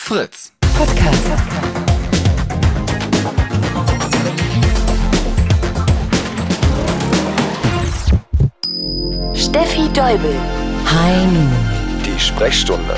Fritz Podcast. Steffi Deubel. Hi. Die Sprechstunde.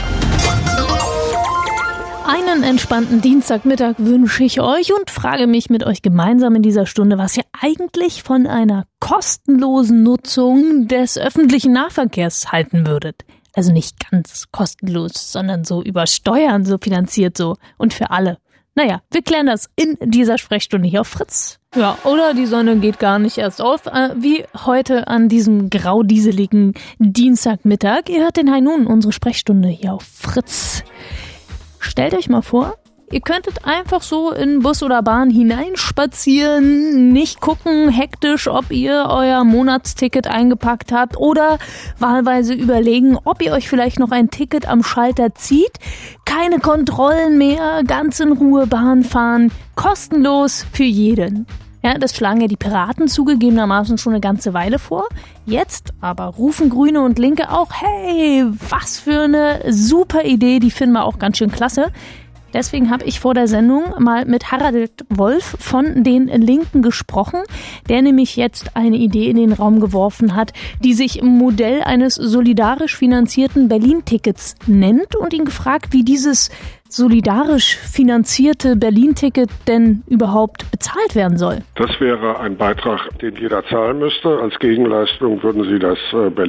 Einen entspannten Dienstagmittag wünsche ich euch und frage mich mit euch gemeinsam in dieser Stunde, was ihr eigentlich von einer kostenlosen Nutzung des öffentlichen Nahverkehrs halten würdet. Also nicht ganz kostenlos, sondern so über Steuern, so finanziert so und für alle. Naja, wir klären das in dieser Sprechstunde hier auf Fritz. Ja, oder die Sonne geht gar nicht erst auf, wie heute an diesem graudieseligen Dienstagmittag. Ihr hört den Hi Nun, unsere Sprechstunde hier auf Fritz. Stellt euch mal vor, ihr könntet einfach so in Bus oder Bahn hineinspazieren, nicht gucken hektisch, ob ihr euer Monatsticket eingepackt habt oder wahlweise überlegen, ob ihr euch vielleicht noch ein Ticket am Schalter zieht. Keine Kontrollen mehr, ganz in Ruhe Bahn fahren, kostenlos für jeden. Ja, das schlagen ja die Piraten zugegebenermaßen schon eine ganze Weile vor. Jetzt aber rufen Grüne und Linke auch, hey, was für eine super Idee, die finden wir auch ganz schön klasse. Deswegen habe ich vor der Sendung mal mit Harald Wolf von den Linken gesprochen, der nämlich jetzt eine Idee in den Raum geworfen hat, die sich im Modell eines solidarisch finanzierten Berlin-Tickets nennt und ihn gefragt, wie dieses solidarisch finanzierte Berlin-Ticket denn überhaupt bezahlt werden soll. Das wäre ein Beitrag, den jeder zahlen müsste. Als Gegenleistung würden Sie das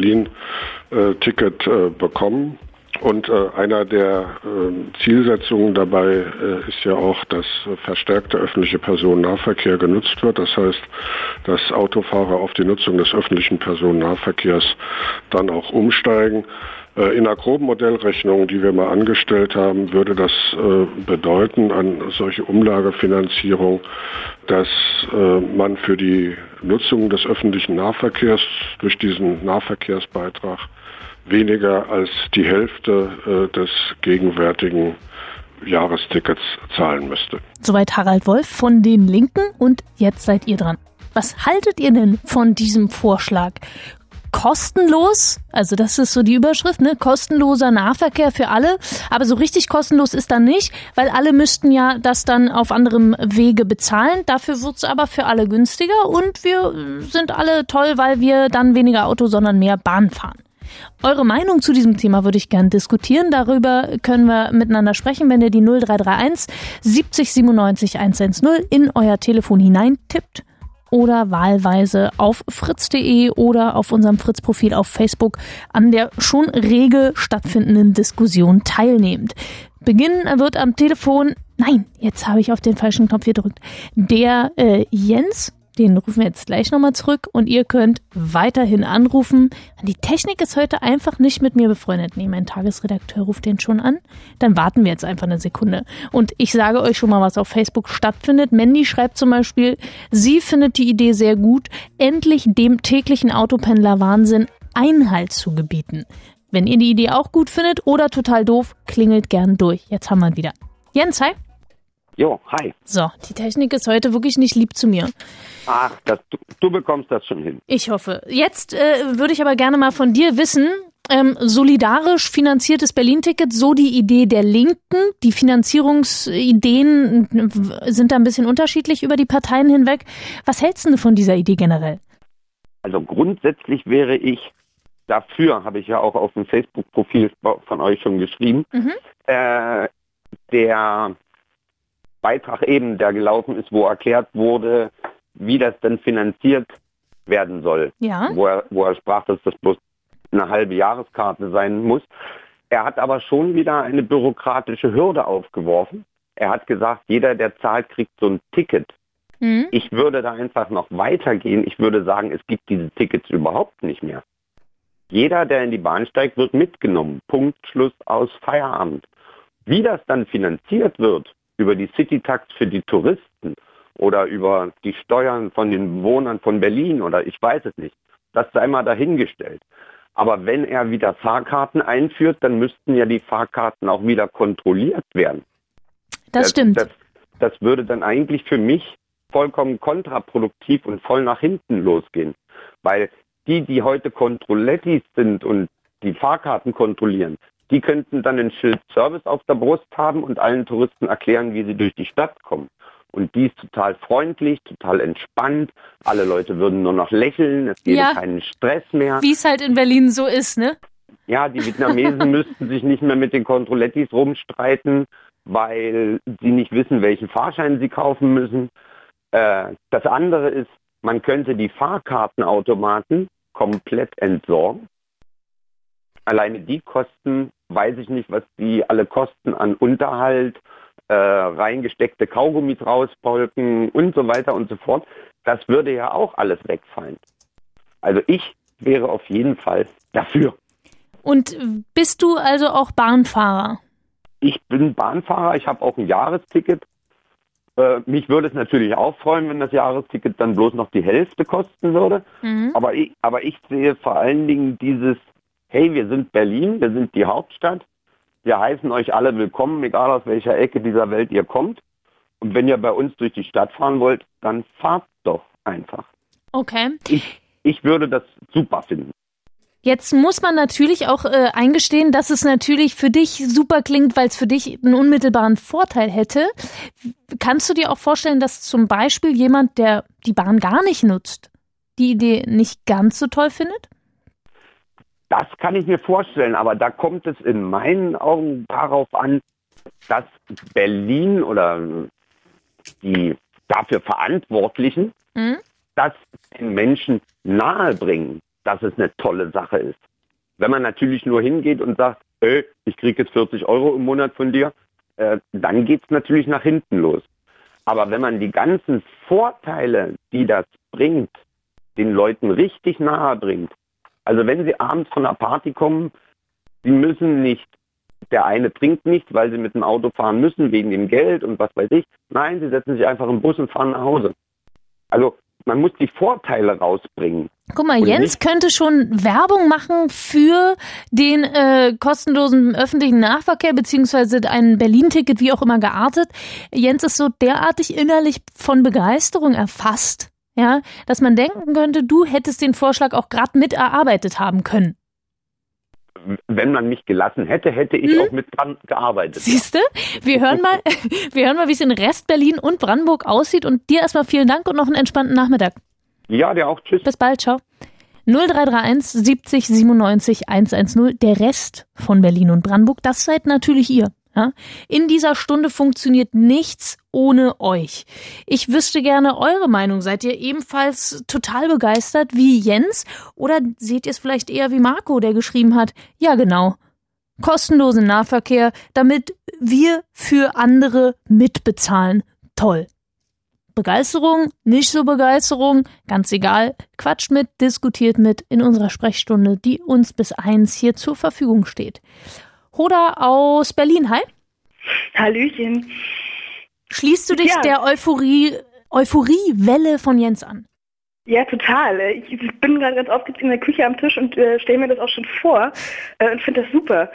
Berlin-Ticket bekommen. Und einer der Zielsetzungen dabei ist ja auch, dass verstärkter öffentlicher Personennahverkehr genutzt wird. Das heißt, dass Autofahrer auf die Nutzung des öffentlichen Personennahverkehrs dann auch umsteigen. In einer groben Modellrechnung, die wir mal angestellt haben, würde das bedeuten, an solche Umlagefinanzierung, dass man für die Nutzung des öffentlichen Nahverkehrs durch diesen Nahverkehrsbeitrag weniger als die Hälfte des gegenwärtigen Jahrestickets zahlen müsste. Soweit Harald Wolf von den Linken und jetzt seid ihr dran. Was haltet ihr denn von diesem Vorschlag? Kostenlos, also das ist so die Überschrift, ne? Kostenloser Nahverkehr für alle, aber so richtig kostenlos ist dann nicht, weil alle müssten ja das dann auf anderem Wege bezahlen. Dafür wird es aber für alle günstiger und wir sind alle toll, weil wir dann weniger Auto, sondern mehr Bahn fahren. Eure Meinung zu diesem Thema würde ich gerne diskutieren. Darüber können wir miteinander sprechen, wenn ihr die 0331 70 97 110 in euer Telefon hineintippt oder wahlweise auf fritz.de oder auf unserem Fritz-Profil auf Facebook an der schon rege stattfindenden Diskussion teilnehmt. Beginnen wird am Telefon, nein, jetzt habe ich auf den falschen Knopf gedrückt, der Jens. Den rufen wir jetzt gleich nochmal zurück und ihr könnt weiterhin anrufen. Die Technik ist heute einfach nicht mit mir befreundet. Nee, mein Tagesredakteur ruft den schon an. Dann warten wir jetzt einfach eine Sekunde. Und ich sage euch schon mal, was auf Facebook stattfindet. Mandy schreibt zum Beispiel, sie findet die Idee sehr gut, endlich dem täglichen Autopendler-Wahnsinn Einhalt zu gebieten. Wenn ihr die Idee auch gut findet oder total doof, klingelt gern durch. Jetzt haben wir ihn wieder. Jens, hi. Jo, hi. So, die Technik ist heute wirklich nicht lieb zu mir. Ach, du bekommst das schon hin. Ich hoffe. Jetzt würde ich aber gerne mal von dir wissen, solidarisch finanziertes Berlin-Ticket, so die Idee der Linken. Die Finanzierungsideen sind da ein bisschen unterschiedlich über die Parteien hinweg. Was hältst du von dieser Idee generell? Also grundsätzlich wäre ich dafür, habe ich ja auch auf dem Facebook-Profil von euch schon geschrieben, der Beitrag eben, der gelaufen ist, wo erklärt wurde, wie das denn finanziert werden soll. Ja. Wo er sprach, dass das bloß eine halbe Jahreskarte sein muss. Er hat aber schon wieder eine bürokratische Hürde aufgeworfen. Er hat gesagt, jeder, der zahlt, kriegt so ein Ticket. Mhm. Ich würde da einfach noch weitergehen. Ich würde sagen, es gibt diese Tickets überhaupt nicht mehr. Jeder, der in die Bahn steigt, wird mitgenommen. Punkt, Schluss, aus, Feierabend. Wie das dann finanziert wird, über die Citytax für die Touristen oder über die Steuern von den Bewohnern von Berlin oder ich weiß es nicht. Das sei mal dahingestellt. Aber wenn er wieder Fahrkarten einführt, dann müssten ja die Fahrkarten auch wieder kontrolliert werden. Das stimmt. Das würde dann eigentlich für mich vollkommen kontraproduktiv und voll nach hinten losgehen. Weil die heute Kontrollettis sind und die Fahrkarten kontrollieren, Die könnten dann ein Schild Service auf der Brust haben und allen Touristen erklären, wie sie durch die Stadt kommen. Und die ist total freundlich, total entspannt. Alle Leute würden nur noch lächeln, es gäbe keinen Stress mehr. Wie es halt in Berlin so ist, ne? Ja, die Vietnamesen müssten sich nicht mehr mit den Controlettis rumstreiten, weil sie nicht wissen, welchen Fahrschein sie kaufen müssen. Das andere ist, man könnte die Fahrkartenautomaten komplett entsorgen. Alleine die Kosten, weiß ich nicht, was die alle kosten an Unterhalt, reingesteckte Kaugummis rauspolken und so weiter und so fort. Das würde ja auch alles wegfallen. Also ich wäre auf jeden Fall dafür. Und bist du also auch Bahnfahrer? Ich bin Bahnfahrer, ich habe auch ein Jahresticket. Mich würde es natürlich auch freuen, wenn das Jahresticket dann bloß noch die Hälfte kosten würde. Mhm. Aber ich sehe vor allen Dingen dieses, hey, wir sind Berlin, wir sind die Hauptstadt. Wir heißen euch alle willkommen, egal aus welcher Ecke dieser Welt ihr kommt. Und wenn ihr bei uns durch die Stadt fahren wollt, dann fahrt doch einfach. Okay. Ich würde das super finden. Jetzt muss man natürlich auch eingestehen, dass es natürlich für dich super klingt, weil es für dich einen unmittelbaren Vorteil hätte. Kannst du dir auch vorstellen, dass zum Beispiel jemand, der die Bahn gar nicht nutzt, die Idee nicht ganz so toll findet? Das kann ich mir vorstellen, aber da kommt es in meinen Augen darauf an, dass Berlin oder die dafür Verantwortlichen das den Menschen nahebringen, dass es eine tolle Sache ist. Wenn man natürlich nur hingeht und sagt, ich kriege jetzt 40 € im Monat von dir, dann geht es natürlich nach hinten los. Aber wenn man die ganzen Vorteile, die das bringt, den Leuten richtig nahe bringt, also wenn sie abends von einer Party kommen, sie müssen nicht, der eine trinkt nicht, weil sie mit dem Auto fahren müssen, wegen dem Geld und was weiß ich. Nein, sie setzen sich einfach im Bus und fahren nach Hause. Also man muss die Vorteile rausbringen. Guck mal, Jens könnte schon Werbung machen für den kostenlosen öffentlichen Nahverkehr beziehungsweise ein Berlin-Ticket, wie auch immer geartet. Jens ist so derartig innerlich von Begeisterung erfasst, ja, dass man denken könnte, du hättest den Vorschlag auch gerade mit erarbeitet haben können. Wenn man mich gelassen hätte, hätte ich auch mit dran gearbeitet. Siehst du? Wir hören mal, wie es in Rest Berlin und Brandenburg aussieht. Und dir erstmal vielen Dank und noch einen entspannten Nachmittag. Ja, dir auch. Tschüss. Bis bald. Ciao. 0331 70 97 110. Der Rest von Berlin und Brandenburg, das seid natürlich ihr. Ja? In dieser Stunde funktioniert nichts ohne euch. Ich wüsste gerne eure Meinung. Seid ihr ebenfalls total begeistert wie Jens? Oder seht ihr es vielleicht eher wie Marco, der geschrieben hat, ja genau, kostenlosen Nahverkehr, damit wir für andere mitbezahlen. Toll. Begeisterung, nicht so Begeisterung, ganz egal. Quatscht mit, diskutiert mit in unserer Sprechstunde, die uns bis 1 hier zur Verfügung steht. Hoda aus Berlin, hi. Hallöchen. Schließt du dich der Euphoriewelle von Jens an? Ja, total. Ich bin gerade ganz aufgeregt in der Küche am Tisch und stelle mir das auch schon vor und finde das super.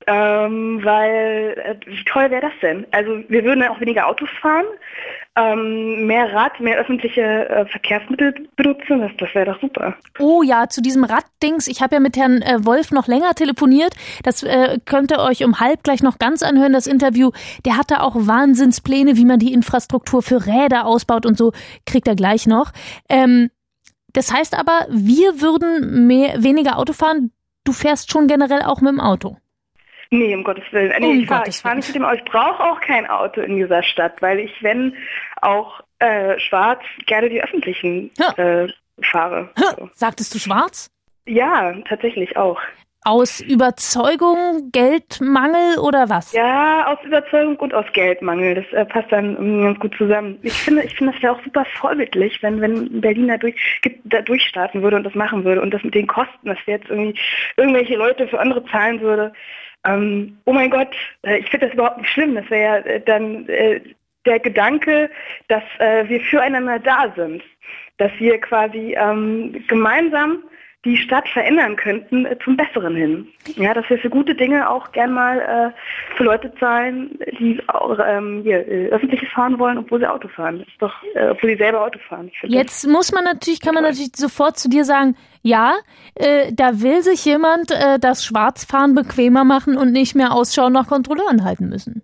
Weil, wie toll wäre das denn? Also wir würden auch weniger Autos fahren, mehr Rad, mehr öffentliche Verkehrsmittel benutzen, das wäre doch super. Oh ja, zu diesem Raddings, ich habe ja mit Herrn Wolf noch länger telefoniert, das könnt ihr euch um 12:30 gleich noch ganz anhören, das Interview. Der hatte auch Wahnsinnspläne, wie man die Infrastruktur für Räder ausbaut und so, kriegt er gleich noch. Das heißt aber, wir würden weniger Auto fahren, du fährst schon generell auch mit dem Auto. Nee, um Gottes Willen. Nee, ich fahre nicht mit dem Auto. Ich brauche auch kein Auto in dieser Stadt, weil ich, wenn auch schwarz, gerne die öffentlichen fahre. So. Sagtest du schwarz? Ja, tatsächlich auch. Aus Überzeugung, Geldmangel oder was? Ja, aus Überzeugung und aus Geldmangel. Das passt dann ganz gut zusammen. Ich finde, das wäre auch super vorbildlich, wenn Berlin da durchstarten würde und das machen würde. Und das mit den Kosten, dass jetzt irgendwie irgendwelche Leute für andere zahlen würde. Oh mein Gott, ich finde das überhaupt nicht schlimm. Das wäre ja dann der Gedanke, dass wir füreinander da sind. Dass wir quasi gemeinsam die Stadt verändern könnten zum Besseren hin. Ja, dass wir für gute Dinge auch gern mal für Leute zahlen, die auch öffentliches fahren wollen, obwohl sie Auto fahren. Das ist doch, obwohl sie selber Auto fahren. Jetzt kann man natürlich sofort zu dir sagen, ja, da will sich jemand das Schwarzfahren bequemer machen und nicht mehr Ausschau nach Kontrolleuren halten müssen.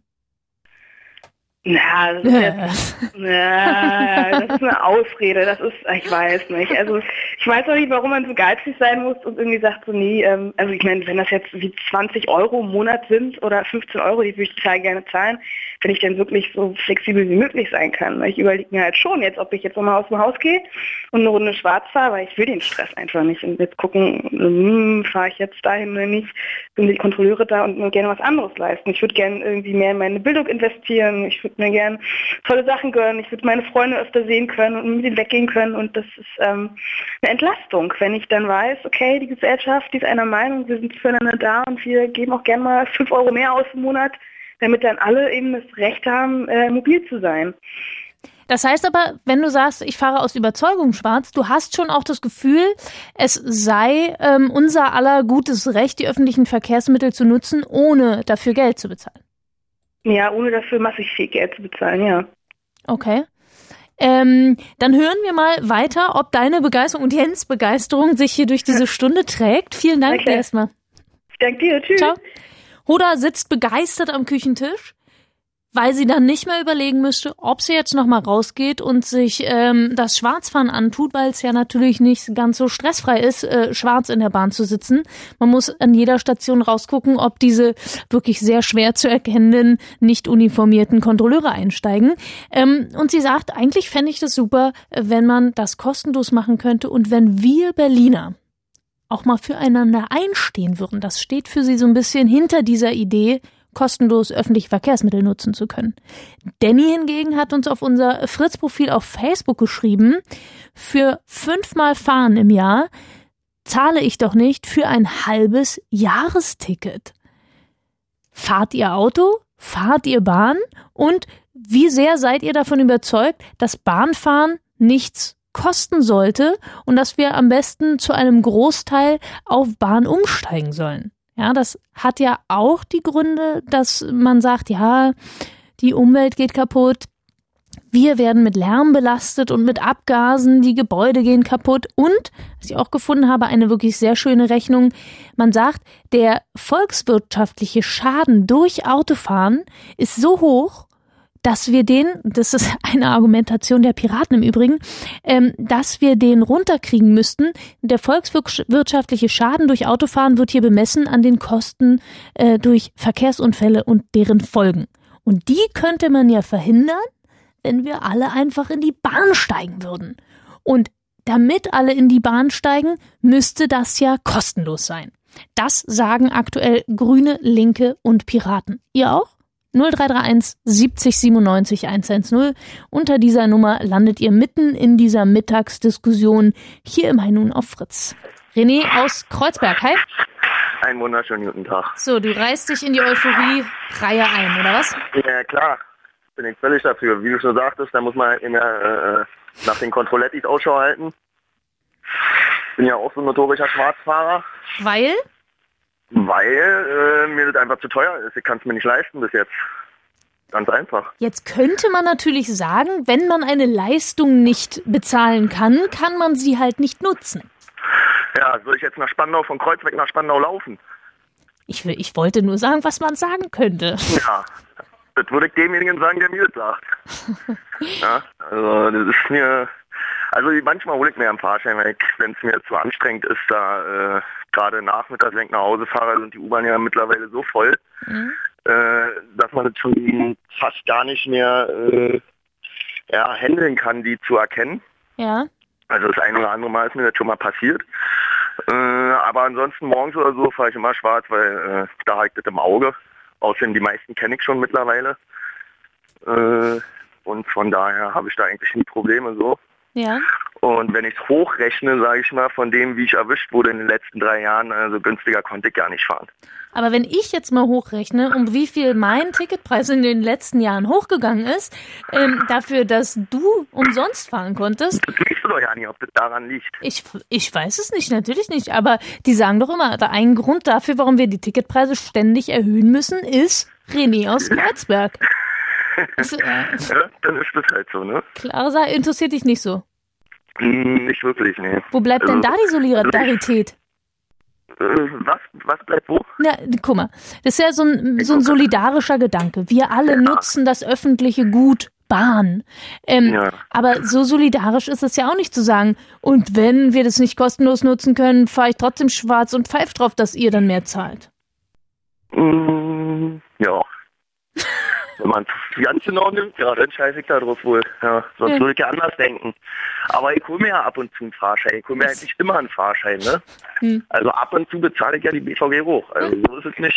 Na, das ist jetzt, das ist eine Ausrede, ich weiß nicht. Also ich weiß auch nicht, warum man so geizig sein muss und irgendwie sagt so, nee, also ich meine, wenn das jetzt wie 20 Euro im Monat sind oder 15 Euro, die würde ich total gerne zahlen, wenn ich dann wirklich so flexibel wie möglich sein kann. Ich überlege mir halt schon jetzt, ob ich jetzt nochmal aus dem Haus gehe und eine Runde schwarz fahre, weil ich will den Stress einfach nicht. Und jetzt gucken, fahre ich jetzt dahin oder nicht, sind die Kontrolleure da und mir gerne was anderes leisten. Ich würde gerne irgendwie mehr in meine Bildung investieren, ich würde mir gerne tolle Sachen gönnen, ich würde meine Freunde öfter sehen können und mit denen weggehen können und das ist eine Entlastung, wenn ich dann weiß, okay, die Gesellschaft, die ist einer Meinung, wir sind füreinander da und wir geben auch gerne mal 5 Euro mehr aus im Monat, damit dann alle eben das Recht haben, mobil zu sein. Das heißt aber, wenn du sagst, ich fahre aus Überzeugung schwarz, du hast schon auch das Gefühl, es sei unser aller gutes Recht, die öffentlichen Verkehrsmittel zu nutzen, ohne dafür Geld zu bezahlen. Ja, ohne dafür massig viel Geld zu bezahlen, ja. Okay. Dann hören wir mal weiter, ob deine Begeisterung und Jens' Begeisterung sich hier durch diese Stunde trägt. Vielen Dank dir erstmal. Ich danke dir, tschüss. Ciao. Hoda sitzt begeistert am Küchentisch, weil sie dann nicht mehr überlegen müsste, ob sie jetzt nochmal rausgeht und sich das Schwarzfahren antut, weil es ja natürlich nicht ganz so stressfrei ist, schwarz in der Bahn zu sitzen. Man muss an jeder Station rausgucken, ob diese wirklich sehr schwer zu erkennenden, nicht uniformierten Kontrolleure einsteigen. Und sie sagt, eigentlich fände ich das super, wenn man das kostenlos machen könnte und wenn wir Berliner auch mal füreinander einstehen würden. Das steht für sie so ein bisschen hinter dieser Idee, kostenlos öffentliche Verkehrsmittel nutzen zu können. Danny hingegen hat uns auf unser Fritz-Profil auf Facebook geschrieben, für 5-mal Fahren im Jahr zahle ich doch nicht für ein halbes Jahresticket. Fahrt ihr Auto? Fahrt ihr Bahn? Und wie sehr seid ihr davon überzeugt, dass Bahnfahren nichts kosten sollte und dass wir am besten zu einem Großteil auf Bahn umsteigen sollen? Ja, das hat ja auch die Gründe, dass man sagt, ja, die Umwelt geht kaputt, wir werden mit Lärm belastet und mit Abgasen, die Gebäude gehen kaputt und, was ich auch gefunden habe, eine wirklich sehr schöne Rechnung, man sagt, der volkswirtschaftliche Schaden durch Autofahren ist so hoch, dass wir das ist eine Argumentation der Piraten im Übrigen, dass wir den runterkriegen müssten. Der volkswirtschaftliche Schaden durch Autofahren wird hier bemessen an den Kosten durch Verkehrsunfälle und deren Folgen. Und die könnte man ja verhindern, wenn wir alle einfach in die Bahn steigen würden. Und damit alle in die Bahn steigen, müsste das ja kostenlos sein. Das sagen aktuell Grüne, Linke und Piraten. Ihr auch? 0331 70 97 110. Unter dieser Nummer landet ihr mitten in dieser Mittagsdiskussion hier im High Noon auf Fritz. René aus Kreuzberg, hi. Einen wunderschönen guten Tag. So, du reißt dich in die Euphorie-Reihe ein, oder was? Ja, klar. Bin ich völlig dafür. Wie du schon sagtest, da muss man halt immer nach den Kontrollettis Ausschau halten. Bin ja auch so ein notorischer Schwarzfahrer. Weil? Weil mir das einfach zu teuer ist. Ich kann es mir nicht leisten bis jetzt. Ganz einfach. Jetzt könnte man natürlich sagen, wenn man eine Leistung nicht bezahlen kann, kann man sie halt nicht nutzen. Ja, soll ich jetzt nach Spandau, von Kreuzberg nach Spandau laufen? Ich wollte nur sagen, was man sagen könnte. Ja, das würde ich demjenigen sagen, der mir das sagt. Ja, also das ist mir... Also manchmal hole ich mir einen Fahrschein, wenn es mir zu anstrengend ist, da gerade nachmittags, wenn ich nach Hause fahre, sind die U-Bahn ja mittlerweile so voll, dass man das schon fast gar nicht mehr handeln kann, die zu erkennen. Ja. Also das ein oder andere Mal ist mir das schon mal passiert. Aber ansonsten morgens oder so fahre ich immer schwarz, weil da habe ich das im Auge. Außerdem die meisten kenne ich schon mittlerweile. Und von daher habe ich da eigentlich nie Probleme so. Ja. Und wenn ich es hochrechne, sage ich mal, von dem, wie ich erwischt wurde in den letzten 3 Jahren, also günstiger konnte ich gar nicht fahren. Aber wenn ich jetzt mal hochrechne, um wie viel mein Ticketpreis in den letzten Jahren hochgegangen ist, dafür, dass du umsonst fahren konntest. Das liegt du doch ja nicht, ob das daran liegt. Ich weiß es nicht, natürlich nicht. Aber die sagen doch immer, ein Grund dafür, warum wir die Ticketpreise ständig erhöhen müssen, ist René aus Kreuzberg. Ja, dann ist das halt so, ne? Klare Sache, interessiert dich nicht so? Nicht wirklich, nee. Wo bleibt denn da die Solidarität? Was bleibt wo? Na, guck mal, das ist ja so ein solidarischer Gedanke. Wir alle nutzen das öffentliche Gut, Bahn. Aber so solidarisch ist es ja auch nicht zu sagen, und wenn wir das nicht kostenlos nutzen können, fahre ich trotzdem schwarz und pfeift drauf, dass ihr dann mehr zahlt. Ja. Wenn man es ganz genau nimmt, ja, dann scheiße ich da drauf wohl. Ja, sonst würde ich ja anders denken. Aber ich hole mir ja ab und zu einen Fahrschein. Ich hole mir eigentlich immer einen Fahrschein, ne? Also ab und zu bezahle ich ja die BVG hoch. Also so ist es nicht.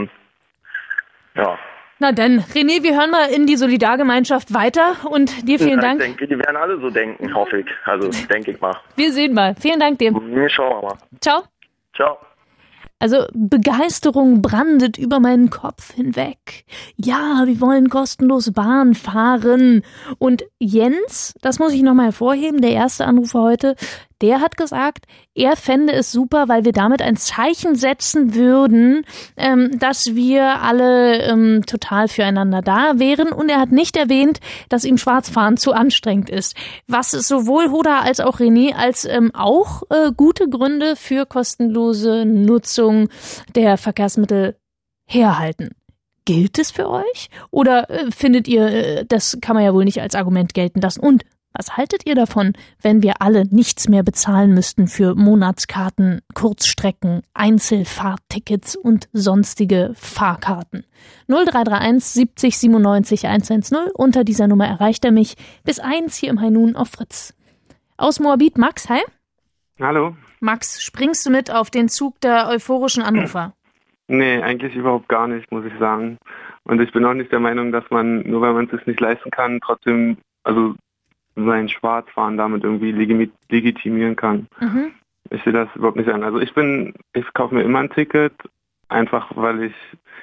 Ja. Na dann, René, wir hören mal in die Solidargemeinschaft weiter und dir vielen Dank. Ich denke, die werden alle so denken, hoffe ich. Also denke ich mal. Wir sehen mal. Vielen Dank dir. Schauen wir mal. Ciao. Ciao. Also Begeisterung brandet über meinen Kopf hinweg. Ja, wir wollen kostenlos Bahn fahren. Und Jens, das muss ich nochmal hervorheben, der erste Anrufer heute, der hat gesagt, er fände es super, weil wir damit ein Zeichen setzen würden, dass wir alle total füreinander da wären. Und er hat nicht erwähnt, dass ihm Schwarzfahren zu anstrengend ist. Was sowohl Hoda als auch René als auch gute Gründe für kostenlose Nutzung der Verkehrsmittel herhalten. Gilt es für euch? Oder findet ihr, das kann man ja wohl nicht als Argument gelten lassen? Und was haltet ihr davon, wenn wir alle nichts mehr bezahlen müssten für Monatskarten, Kurzstrecken, Einzelfahrttickets und sonstige Fahrkarten? 0331 70 97 110. Unter dieser Nummer erreicht er mich bis 1 hier im High Noon auf Fritz. Aus Moabit, Max, hi. Hallo. Max, springst du mit auf den Zug der euphorischen Anrufer? Nee, eigentlich überhaupt gar nicht, muss ich sagen. Und ich bin auch nicht der Meinung, dass man, nur weil man es sich nicht leisten kann, trotzdem, also sein Schwarzfahren damit irgendwie legitimieren kann. Ich sehe das überhaupt nicht an. Also ich kaufe mir immer ein Ticket, einfach weil ich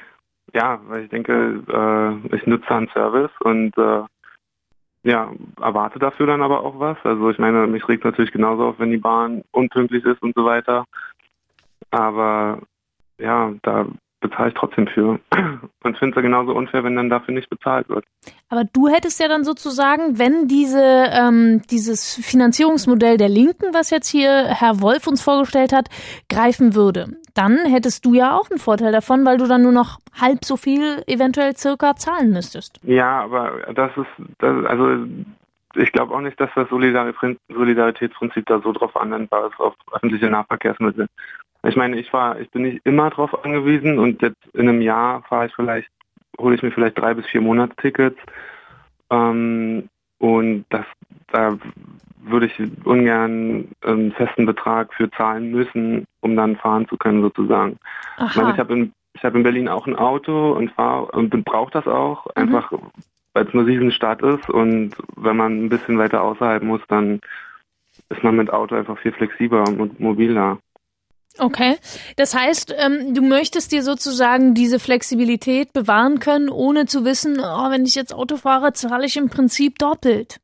denke, ich nutze einen Service und erwarte dafür dann aber auch was. Also ich meine, mich regt natürlich genauso auf, wenn die Bahn unpünktlich ist und so weiter. Aber ja, da bezahle ich trotzdem für. Und finde es ja genauso unfair, wenn dann dafür nicht bezahlt wird. Aber du hättest ja dann sozusagen, wenn dieses Finanzierungsmodell der Linken, was jetzt hier Herr Wolf uns vorgestellt hat, greifen würde, dann hättest du ja auch einen Vorteil davon, weil du dann nur noch halb so viel eventuell circa zahlen müsstest. Ja, aber also ich glaube auch nicht, dass das Solidaritätsprinzip da so drauf anwendbar ist auf öffentliche Nahverkehrsmittel. Ich meine, ich bin nicht immer drauf angewiesen und jetzt in einem Jahr hole ich mir vielleicht 3 bis 4 Monatstickets und da würde ich ungern einen festen Betrag für zahlen müssen, um dann fahren zu können sozusagen. Ich meine, ich habe in Berlin auch ein Auto und brauche das auch, einfach weil es eine Riesenstadt ist und wenn man ein bisschen weiter außerhalb muss, dann ist man mit Auto einfach viel flexibler und mobiler. Okay, das heißt, du möchtest dir sozusagen diese Flexibilität bewahren können, ohne zu wissen, wenn ich jetzt Auto fahre, zahle ich im Prinzip doppelt.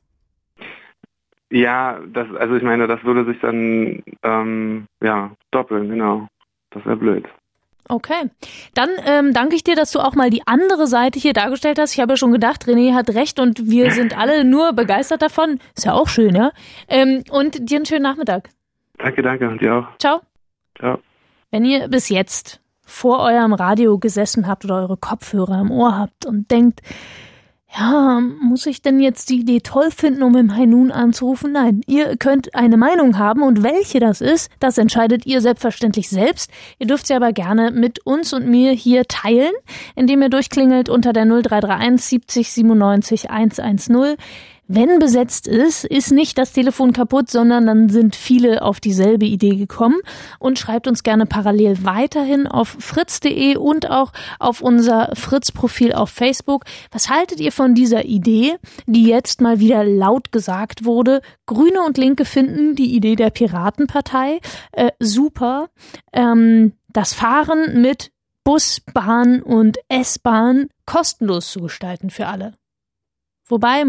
Ja, ich meine, das würde sich dann doppeln, genau. Das wäre blöd. Okay, dann danke ich dir, dass du auch mal die andere Seite hier dargestellt hast. Ich habe ja schon gedacht, René hat recht und wir sind alle nur begeistert davon. Ist ja auch schön, ja? Und dir einen schönen Nachmittag. Danke und dir auch. Ciao. Ciao. Wenn ihr bis jetzt vor eurem Radio gesessen habt oder eure Kopfhörer im Ohr habt und denkt, ja, muss ich denn jetzt die Idee toll finden, um im High Noon anzurufen? Nein, ihr könnt eine Meinung haben und welche das ist, das entscheidet ihr selbstverständlich selbst. Ihr dürft sie aber gerne mit uns und mir hier teilen, indem ihr durchklingelt unter der 0331 70 97 110. Wenn besetzt ist nicht das Telefon kaputt, sondern dann sind viele auf dieselbe Idee gekommen und schreibt uns gerne parallel weiterhin auf fritz.de und auch auf unser Fritz-Profil auf Facebook. Was haltet ihr von dieser Idee, die jetzt mal wieder laut gesagt wurde? Grüne und Linke finden die Idee der Piratenpartei super. Das Fahren mit Bus, Bahn und S-Bahn kostenlos zu gestalten für alle. Wobei man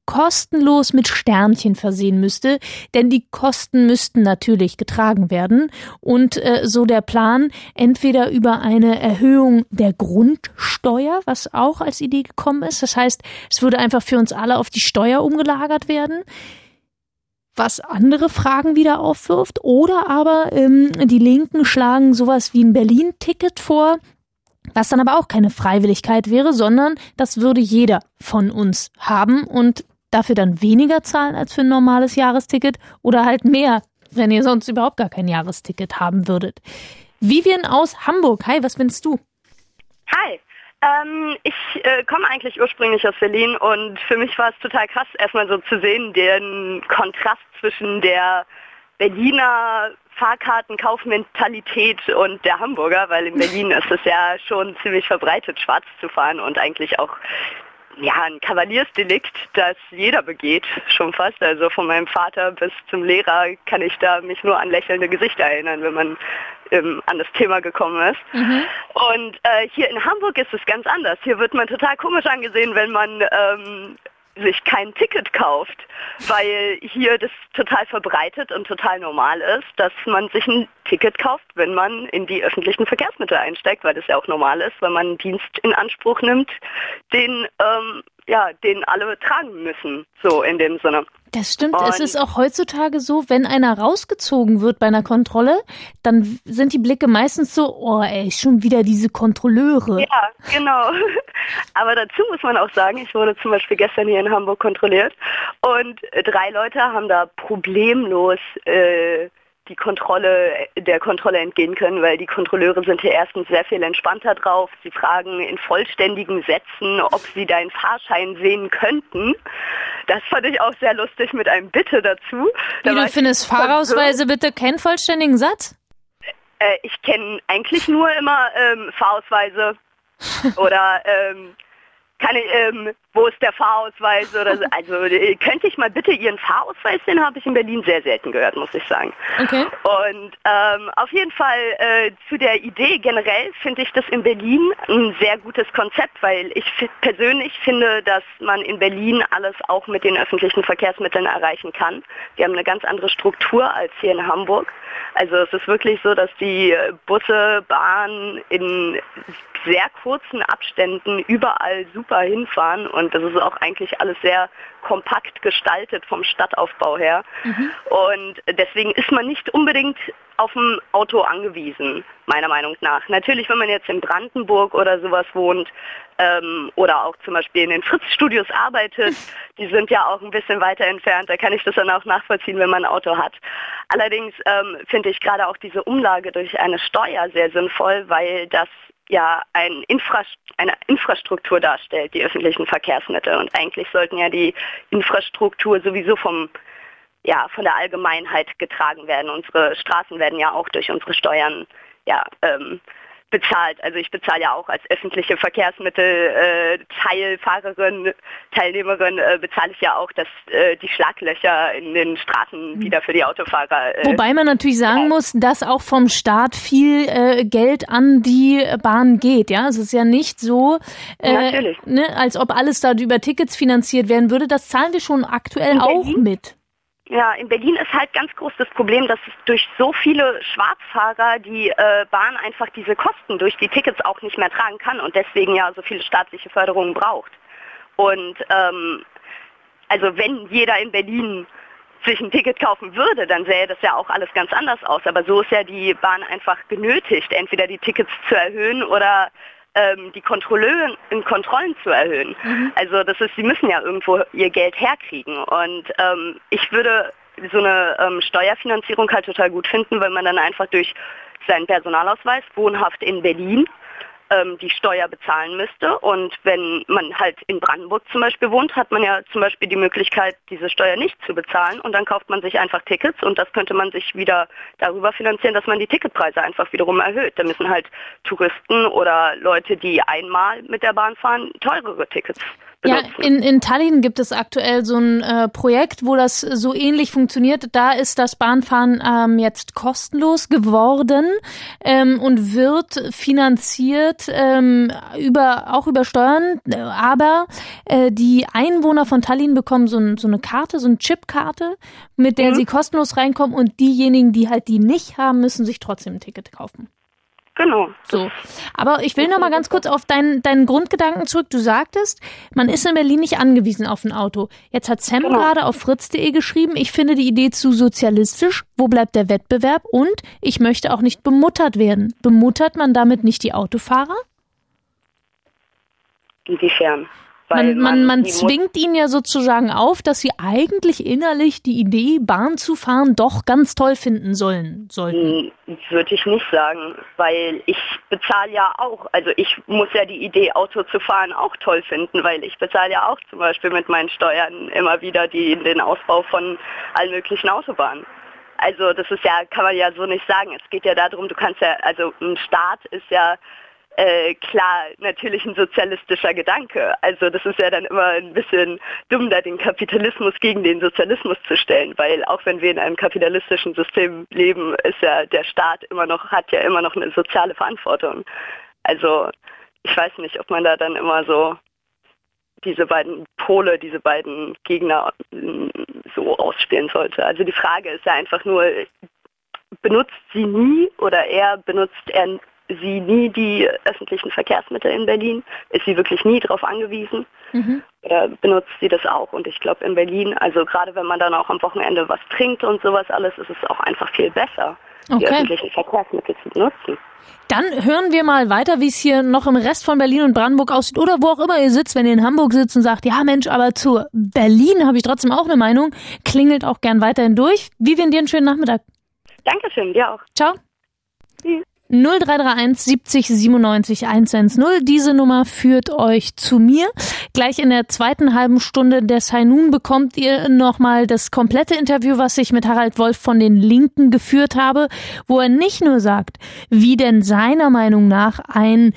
kostenlos mit Sternchen versehen müsste, denn die Kosten müssten natürlich getragen werden und so der Plan, entweder über eine Erhöhung der Grundsteuer, was auch als Idee gekommen ist, das heißt, es würde einfach für uns alle auf die Steuer umgelagert werden, was andere Fragen wieder aufwirft, oder aber die Linken schlagen sowas wie ein Berlin-Ticket vor, was dann aber auch keine Freiwilligkeit wäre, sondern das würde jeder von uns haben und dafür dann weniger zahlen als für ein normales Jahresticket oder halt mehr, wenn ihr sonst überhaupt gar kein Jahresticket haben würdet. Vivian aus Hamburg, hi, was findest du? Hi. Ich komme eigentlich ursprünglich aus Berlin und für mich war es total krass, erstmal so zu sehen, den Kontrast zwischen der Berliner Fahrkartenkaufmentalität und der Hamburger, weil in Berlin ist es ja schon ziemlich verbreitet, schwarz zu fahren und eigentlich auch ein Kavaliersdelikt, das jeder begeht, schon fast. Also von meinem Vater bis zum Lehrer kann ich da mich nur an lächelnde Gesichter erinnern, wenn man an das Thema gekommen ist. Mhm. Und hier in Hamburg ist es ganz anders. Hier wird man total komisch angesehen, wenn man sich kein Ticket kauft, weil hier das total verbreitet und total normal ist, dass man sich ein Ticket kauft, wenn man in die öffentlichen Verkehrsmittel einsteigt, weil das ja auch normal ist, weil man einen Dienst in Anspruch nimmt, den alle tragen müssen, so in dem Sinne. Das stimmt. Es ist auch heutzutage so, wenn einer rausgezogen wird bei einer Kontrolle, dann sind die Blicke meistens so, oh ey, schon wieder diese Kontrolleure. Ja, genau. Aber dazu muss man auch sagen, ich wurde zum Beispiel gestern hier in Hamburg kontrolliert und 3 Leute haben da problemlos der Kontrolle entgehen können, weil die Kontrolleure sind hier erstens sehr viel entspannter drauf. Sie fragen in vollständigen Sätzen, ob sie deinen Fahrschein sehen könnten. Das fand ich auch sehr lustig mit einem Bitte dazu. Wie, du findest Fahrausweise bitte keinen vollständigen Satz? Ich kenne eigentlich nur immer Fahrausweise oder wo ist der Fahrausweis oder so. Also könnte ich mal bitte Ihren Fahrausweis sehen, habe ich in Berlin sehr selten gehört, muss ich sagen. Okay. Und auf jeden Fall zu der Idee generell finde ich das in Berlin ein sehr gutes Konzept, weil ich persönlich finde, dass man in Berlin alles auch mit den öffentlichen Verkehrsmitteln erreichen kann. Wir haben eine ganz andere Struktur als hier in Hamburg. Also es ist wirklich so, dass die Busse, Bahn in sehr kurzen Abständen überall super hinfahren und das ist auch eigentlich alles sehr kompakt gestaltet vom Stadtaufbau her. Mhm. Und deswegen ist man nicht unbedingt auf ein Auto angewiesen, meiner Meinung nach. Natürlich, wenn man jetzt in Brandenburg oder sowas wohnt oder auch zum Beispiel in den Fritz-Studios arbeitet, die sind ja auch ein bisschen weiter entfernt, da kann ich das dann auch nachvollziehen, wenn man ein Auto hat. Allerdings finde ich gerade auch diese Umlage durch eine Steuer sehr sinnvoll, weil das ja eine Infrastruktur darstellt, die öffentlichen Verkehrsmittel. Und eigentlich sollten ja die Infrastruktur sowieso von der Allgemeinheit getragen werden. Unsere Straßen werden ja auch durch unsere Steuern bezahlt. Also ich bezahle ja auch als öffentliche Verkehrsmittel Teilnehmerin bezahle ich ja auch die Schlaglöcher in den Straßen wieder für die Autofahrer. Wobei man natürlich sagen muss, dass auch vom Staat viel Geld an die Bahn geht. Ja, es ist ja nicht so, als ob alles da über Tickets finanziert werden würde. Das zahlen wir schon aktuell auch mit. Ja, in Berlin ist halt ganz groß das Problem, dass es durch so viele Schwarzfahrer die Bahn einfach diese Kosten durch die Tickets auch nicht mehr tragen kann und deswegen ja so viele staatliche Förderungen braucht. Und also wenn jeder in Berlin sich ein Ticket kaufen würde, dann sähe das ja auch alles ganz anders aus. Aber so ist ja die Bahn einfach genötigt, entweder die Tickets zu erhöhen oder die Kontrollen zu erhöhen. Mhm. Also sie müssen ja irgendwo ihr Geld herkriegen. Und ich würde so eine Steuerfinanzierung halt total gut finden, weil man dann einfach durch seinen Personalausweis wohnhaft in Berlin die Steuer bezahlen müsste. Und wenn man halt in Brandenburg zum Beispiel wohnt, hat man ja zum Beispiel die Möglichkeit, diese Steuer nicht zu bezahlen. Und dann kauft man sich einfach Tickets und das könnte man sich wieder darüber finanzieren, dass man die Ticketpreise einfach wiederum erhöht. Da müssen halt Touristen oder Leute, die einmal mit der Bahn fahren, teurere Tickets benutzen. Ja, in Tallinn gibt es aktuell so ein Projekt, wo das so ähnlich funktioniert. Da ist das Bahnfahren jetzt kostenlos geworden und wird finanziert auch über Steuern. Aber die Einwohner von Tallinn bekommen so eine Karte, so eine Chipkarte, mit der sie kostenlos reinkommen, und diejenigen, die halt die nicht haben, müssen sich trotzdem ein Ticket kaufen. Genau. So. Aber ich will noch mal ganz kurz auf deinen Grundgedanken zurück. Du sagtest, man ist in Berlin nicht angewiesen auf ein Auto. Jetzt hat Sam gerade auf fritz.de geschrieben, ich finde die Idee zu sozialistisch. Wo bleibt der Wettbewerb? Und ich möchte auch nicht bemuttert werden. Bemuttert man damit nicht die Autofahrer? Inwiefern? Man zwingt ihnen ja sozusagen auf, dass sie eigentlich innerlich die Idee, Bahn zu fahren, doch ganz toll finden sollten. Würde ich nicht sagen, weil ich bezahle ja auch, also ich muss ja die Idee, Auto zu fahren, auch toll finden, weil ich bezahle ja auch zum Beispiel mit meinen Steuern immer wieder den Ausbau von allen möglichen Autobahnen. Also das ist ja, kann man ja so nicht sagen. Es geht ja darum, du kannst ja, also ein Staat ist ja klar, natürlich ein sozialistischer Gedanke. Also das ist ja dann immer ein bisschen dumm, da den Kapitalismus gegen den Sozialismus zu stellen, weil auch wenn wir in einem kapitalistischen System leben, ist ja der Staat hat ja immer noch eine soziale Verantwortung. Also ich weiß nicht, ob man da dann immer so diese beiden Pole, diese beiden Gegner so ausspielen sollte. Also die Frage ist ja einfach nur, benutzt sie nie oder benutzt er sie nie die öffentlichen Verkehrsmittel in Berlin? Ist sie wirklich nie darauf angewiesen? Oder benutzt sie das auch? Und ich glaube in Berlin, also gerade wenn man dann auch am Wochenende was trinkt und sowas alles, ist es auch einfach viel besser, die öffentlichen Verkehrsmittel zu benutzen. Dann hören wir mal weiter, wie es hier noch im Rest von Berlin und Brandenburg aussieht oder wo auch immer ihr sitzt, wenn ihr in Hamburg sitzt und sagt, ja Mensch, aber zu Berlin habe ich trotzdem auch eine Meinung. Klingelt auch gern weiterhin durch. Vivian, dir einen schönen Nachmittag. Dankeschön, dir auch. Ciao. Tschüss. 0331 70 97 110. Diese Nummer führt euch zu mir. Gleich in der zweiten halben Stunde des High Noon bekommt ihr nochmal das komplette Interview, was ich mit Harald Wolf von den Linken geführt habe, wo er nicht nur sagt, wie denn seiner Meinung nach ein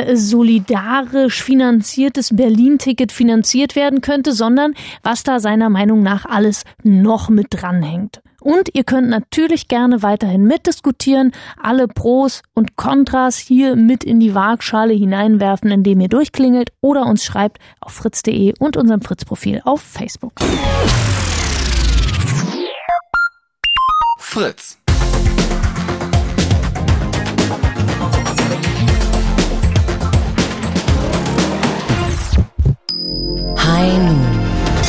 solidarisch finanziertes Berlin-Ticket finanziert werden könnte, sondern was da seiner Meinung nach alles noch mit dranhängt. Und ihr könnt natürlich gerne weiterhin mitdiskutieren, alle Pros und Kontras hier mit in die Waagschale hineinwerfen, indem ihr durchklingelt oder uns schreibt auf fritz.de und unserem Fritz-Profil auf Facebook. Fritz. High Noon.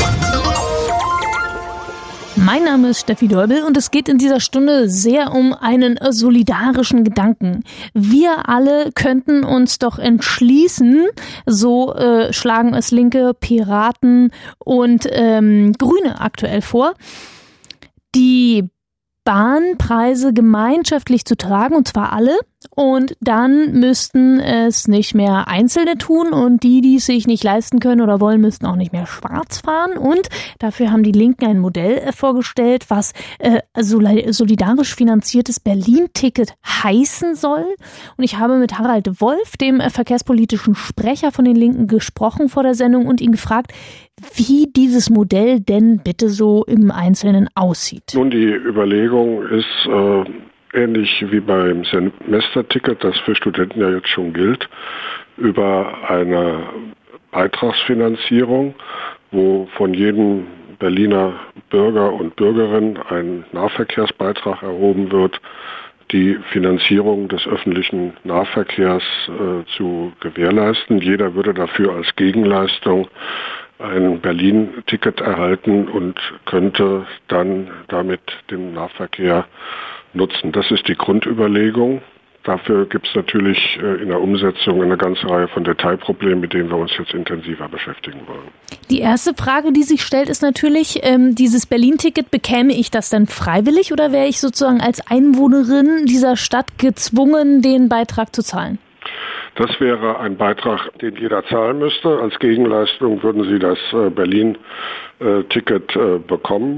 Mein Name ist Steffi Däubel und es geht in dieser Stunde sehr um einen solidarischen Gedanken. Wir alle könnten uns doch entschließen, so schlagen es Linke, Piraten und Grüne aktuell vor, die Bahnpreise gemeinschaftlich zu tragen, und zwar alle. Und dann müssten es nicht mehr Einzelne tun und die es sich nicht leisten können oder wollen, müssten auch nicht mehr schwarz fahren. Und dafür haben die Linken ein Modell vorgestellt, was solidarisch finanziertes Berlin-Ticket heißen soll. Und ich habe mit Harald Wolf, dem verkehrspolitischen Sprecher von den Linken, gesprochen vor der Sendung und ihn gefragt, wie dieses Modell denn bitte so im Einzelnen aussieht. Nun, die Überlegung ist ähnlich wie beim Semesterticket, das für Studenten ja jetzt schon gilt, über eine Beitragsfinanzierung, wo von jedem Berliner Bürger und Bürgerin ein Nahverkehrsbeitrag erhoben wird, die Finanzierung des öffentlichen Nahverkehrs zu gewährleisten. Jeder würde dafür als Gegenleistung ein Berlin-Ticket erhalten und könnte dann damit den Nahverkehr nutzen. Das ist die Grundüberlegung. Dafür gibt es natürlich in der Umsetzung eine ganze Reihe von Detailproblemen, mit denen wir uns jetzt intensiver beschäftigen wollen. Die erste Frage, die sich stellt, ist natürlich, dieses Berlin-Ticket, bekäme ich das dann freiwillig oder wäre ich sozusagen als Einwohnerin dieser Stadt gezwungen, den Beitrag zu zahlen? Das wäre ein Beitrag, den jeder zahlen müsste. Als Gegenleistung würden Sie das Berlin-Ticket bekommen.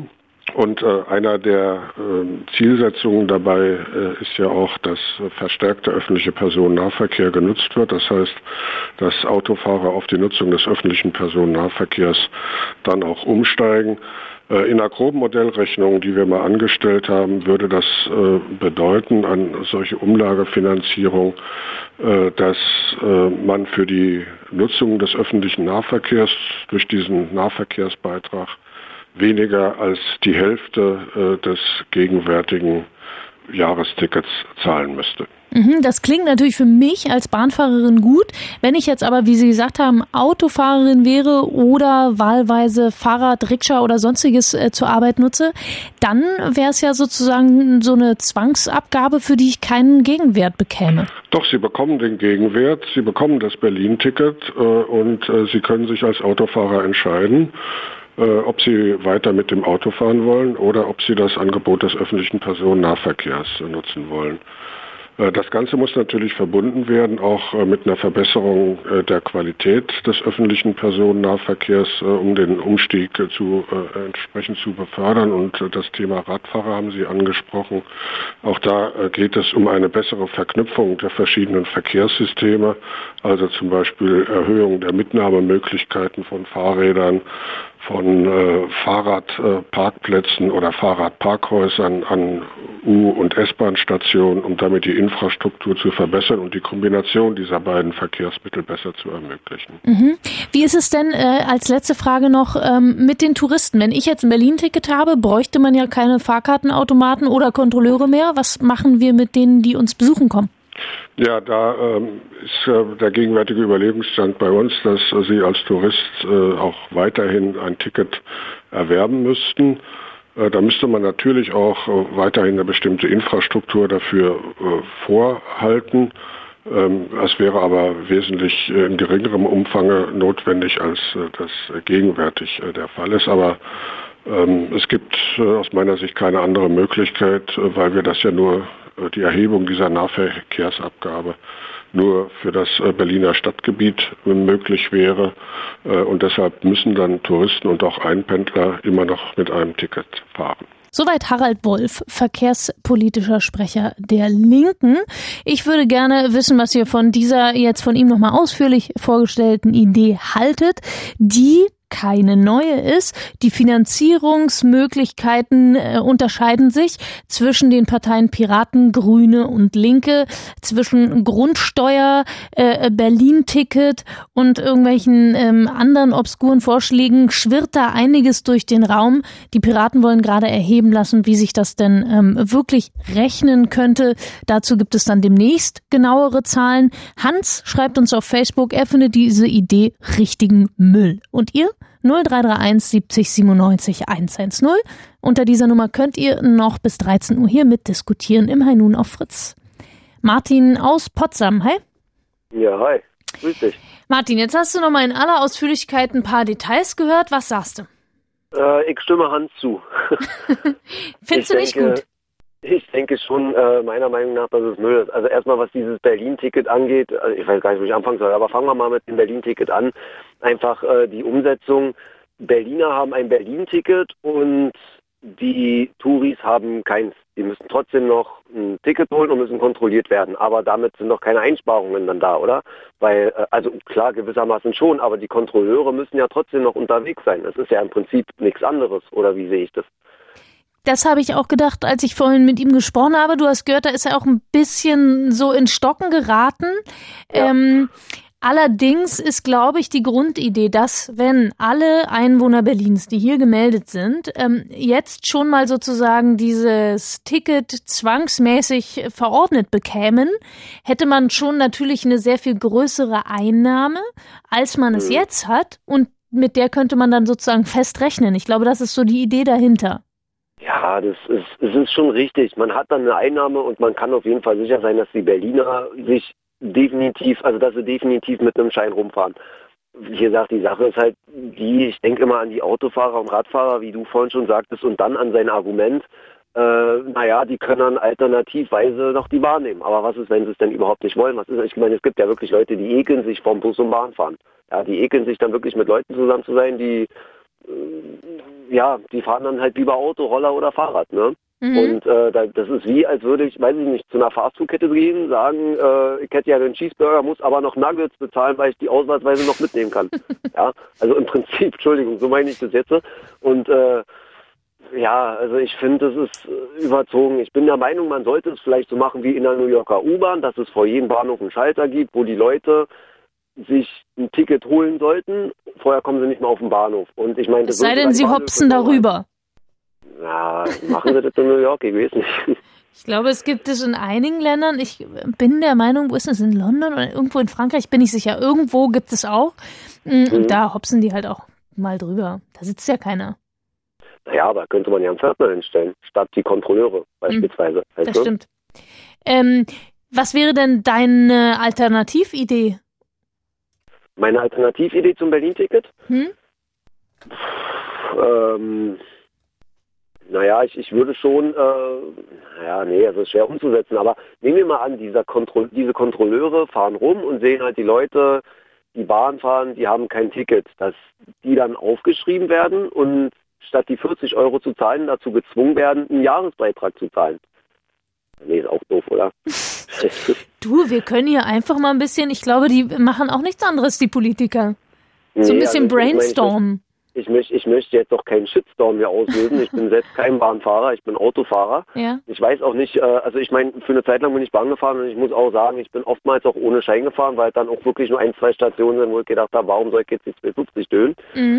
Und einer der Zielsetzungen dabei ist ja auch, dass verstärkter öffentlicher Personennahverkehr genutzt wird. Das heißt, dass Autofahrer auf die Nutzung des öffentlichen Personennahverkehrs dann auch umsteigen. In einer groben Modellrechnung, die wir mal angestellt haben, würde das bedeuten, an solche Umlagefinanzierung, dass man für die Nutzung des öffentlichen Nahverkehrs durch diesen Nahverkehrsbeitrag weniger als die Hälfte des gegenwärtigen Jahrestickets zahlen müsste. Das klingt natürlich für mich als Bahnfahrerin gut. Wenn ich jetzt aber, wie Sie gesagt haben, Autofahrerin wäre oder wahlweise Fahrrad, Rikscha oder sonstiges zur Arbeit nutze, dann wäre es ja sozusagen so eine Zwangsabgabe, für die ich keinen Gegenwert bekäme. Doch, Sie bekommen den Gegenwert, Sie bekommen das Berlin-Ticket und Sie können sich als Autofahrer entscheiden, ob Sie weiter mit dem Auto fahren wollen oder ob Sie das Angebot des öffentlichen Personennahverkehrs nutzen wollen. Das Ganze muss natürlich verbunden werden, auch mit einer Verbesserung der Qualität des öffentlichen Personennahverkehrs, um den Umstieg entsprechend zu befördern. Und das Thema Radfahrer haben Sie angesprochen. Auch da geht es um eine bessere Verknüpfung der verschiedenen Verkehrssysteme, also zum Beispiel Erhöhung der Mitnahmemöglichkeiten von Fahrrädern, von Fahrradparkplätzen oder Fahrradparkhäusern an U- und S-Bahn-Stationen, um damit die Infrastruktur zu verbessern und die Kombination dieser beiden Verkehrsmittel besser zu ermöglichen. Wie ist es denn, als letzte Frage noch, mit den Touristen? Wenn ich jetzt ein Berlin-Ticket habe, bräuchte man ja keine Fahrkartenautomaten oder Kontrolleure mehr. Was machen wir mit denen, die uns besuchen kommen? Ja, da ist der gegenwärtige Überlegungsstand bei uns, dass Sie als Tourist auch weiterhin ein Ticket erwerben müssten. Da müsste man natürlich auch weiterhin eine bestimmte Infrastruktur dafür vorhalten. Es wäre aber wesentlich in geringerem Umfang notwendig, als das gegenwärtig der Fall ist. Aber es gibt aus meiner Sicht keine andere Möglichkeit, weil wir das ja nur die Erhebung dieser Nahverkehrsabgabe nur für das Berliner Stadtgebiet möglich wäre. Und deshalb müssen dann Touristen und auch Einpendler immer noch mit einem Ticket fahren. Soweit Harald Wolf, verkehrspolitischer Sprecher der Linken. Ich würde gerne wissen, was ihr von dieser jetzt von ihm nochmal ausführlich vorgestellten Idee haltet, die keine neue ist. Die Finanzierungsmöglichkeiten unterscheiden sich zwischen den Parteien Piraten, Grüne und Linke, zwischen Grundsteuer, Berlin-Ticket und irgendwelchen anderen obskuren Vorschlägen schwirrt da einiges durch den Raum. Die Piraten wollen gerade erheben lassen, wie sich das denn wirklich rechnen könnte. Dazu gibt es dann demnächst genauere Zahlen. Hans schreibt uns auf Facebook, er findet diese Idee richtigen Müll. Und ihr? 0331 70 97 110. Unter dieser Nummer könnt ihr noch bis 13 Uhr hier mitdiskutieren im High Noon auf Fritz. Martin aus Potsdam, hi. Ja, hi. Grüß dich. Martin, jetzt hast du noch mal in aller Ausführlichkeit ein paar Details gehört. Was sagst du? Ich stimme Hans zu. Findest du nicht gut? Ich denke schon, meiner Meinung nach, dass es Müll ist. Also erstmal, was dieses Berlin-Ticket angeht, ich weiß gar nicht, wo ich anfangen soll, aber fangen wir mal mit dem Berlin-Ticket an. Einfach die Umsetzung. Berliner haben ein Berlin-Ticket und die Touris haben keins. Die müssen trotzdem noch ein Ticket holen und müssen kontrolliert werden. Aber damit sind noch keine Einsparungen dann da, oder? Weil, also klar, gewissermaßen schon, aber die Kontrolleure müssen ja trotzdem noch unterwegs sein. Das ist ja im Prinzip nichts anderes, oder wie sehe ich das? Das habe ich auch gedacht, als ich vorhin mit ihm gesprochen habe. Du hast gehört, da ist er auch ein bisschen so in Stocken geraten. Ja. Allerdings ist, glaube ich, die Grundidee, dass wenn alle Einwohner Berlins, die hier gemeldet sind, jetzt schon mal sozusagen dieses Ticket zwangsmäßig verordnet bekämen, hätte man schon natürlich eine sehr viel größere Einnahme, als man es jetzt hat. Und mit der könnte man dann sozusagen festrechnen. Ich glaube, das ist so die Idee dahinter. Ja, es ist schon richtig. Man hat dann eine Einnahme und man kann auf jeden Fall sicher sein, dass die Berliner sich dass sie definitiv mit einem Schein rumfahren. Wie gesagt, die Sache ist halt ich denke immer an die Autofahrer und Radfahrer, wie du vorhin schon sagtest, und dann an sein Argument, die können dann alternativweise noch die Bahn nehmen. Aber was ist, wenn sie es denn überhaupt nicht wollen? Ich meine, es gibt ja wirklich Leute, die ekeln sich vom Bus und Bahn fahren. Ja, die ekeln sich dann wirklich mit Leuten zusammen zu sein, die ja, die fahren dann halt lieber Auto, Roller oder Fahrrad, ne? Und das ist wie, als würde ich, weiß ich nicht, zu einer Fastfood-Kette gehen, sagen, ich hätte ja den Cheeseburger, muss aber noch Nuggets bezahlen, weil ich die ausnahmsweise noch mitnehmen kann. Ja, also im Prinzip, Entschuldigung, so meine ich das jetzt. Und ja, also ich finde, das ist überzogen. Ich bin der Meinung, man sollte es vielleicht so machen wie in der New Yorker U-Bahn, dass es vor jedem Bahnhof einen Schalter gibt, wo die Leute sich ein Ticket holen sollten. Vorher kommen sie nicht mehr auf den Bahnhof. Und ich meine, es sei denn, sie hopsen darüber. Ja, machen sie das in New York? Ich weiß nicht. Ich glaube, es gibt es in einigen Ländern. Ich bin der Meinung, wo ist es? In London oder irgendwo in Frankreich? Bin ich sicher. Irgendwo gibt es auch. Und da hopsen die halt auch mal drüber. Da sitzt ja keiner. Naja, aber könnte man ja einen Pförtner hinstellen, statt die Kontrolleure beispielsweise. Das stimmt. Was wäre denn deine Alternatividee? Meine Alternatividee zum Berlin-Ticket? Naja, ich würde schon, es ist schwer umzusetzen, aber nehmen wir mal an, diese Kontrolleure fahren rum und sehen halt die Leute, die Bahn fahren, die haben kein Ticket, dass die dann aufgeschrieben werden und statt die 40 € zu zahlen, dazu gezwungen werden, einen Jahresbeitrag zu zahlen. Nee, ist auch doof, oder? Du, wir können hier einfach mal ein bisschen, ich glaube, die machen auch nichts anderes, die Politiker. So ein bisschen brainstormen. Ich möchte jetzt doch keinen Shitstorm hier auslösen. Ich bin selbst kein Bahnfahrer, ich bin Autofahrer. Ja. Ich weiß auch nicht, also ich meine, für eine Zeit lang bin ich Bahn gefahren und ich muss auch sagen, ich bin oftmals auch ohne Schein gefahren, weil dann auch wirklich nur 1-2 Stationen sind, wo ich gedacht habe, warum soll ich jetzt die 250 dönen?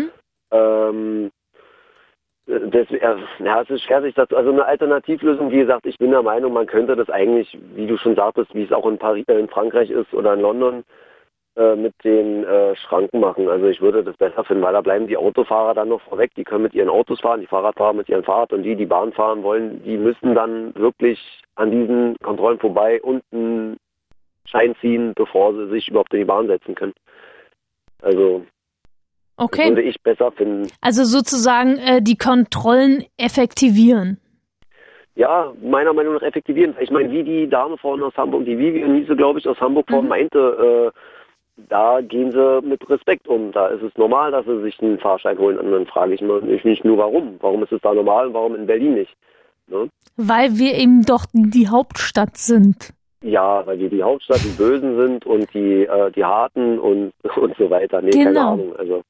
Es ist schwer, sich dazu, also eine Alternativlösung, wie gesagt, ich bin der Meinung, man könnte das eigentlich, wie du schon sagtest, wie es auch in Frankreich ist oder in London, mit den Schranken machen. Also ich würde das besser finden, weil da bleiben die Autofahrer dann noch vorweg, die können mit ihren Autos fahren, die Fahrradfahrer mit ihrem Fahrrad und die Bahn fahren wollen, die müssen dann wirklich an diesen Kontrollen vorbei und einen Schein ziehen, bevor sie sich überhaupt in die Bahn setzen können. Also okay. Das würde ich besser finden. Also sozusagen die Kontrollen effektivieren. Ja, meiner Meinung nach effektivieren. Ich meine, wie die Dame vorhin aus Hamburg, die Vivian Niese, glaube ich, aus Hamburg vorhin meinte, da gehen sie mit Respekt um. Da ist es normal, dass sie sich einen Fahrschein holen. Und dann frage ich mich nicht nur, warum. Warum ist es da normal und warum in Berlin nicht? Ne? Weil wir eben doch die Hauptstadt sind. Ja, weil wir die Hauptstadt, die Bösen sind und die Harten und so weiter. Nee, genau. Keine Ahnung. Also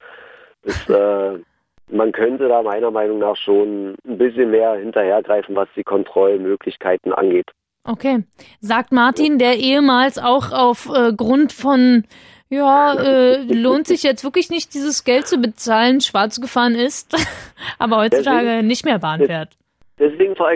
man könnte da meiner Meinung nach schon ein bisschen mehr hinterhergreifen, was die Kontrollmöglichkeiten angeht. Okay. Sagt Martin, der ehemals auch aufgrund von lohnt sich jetzt wirklich nicht, dieses Geld zu bezahlen, schwarz gefahren ist, aber heutzutage nicht mehr Bahn fährt. Deswegen fahre ich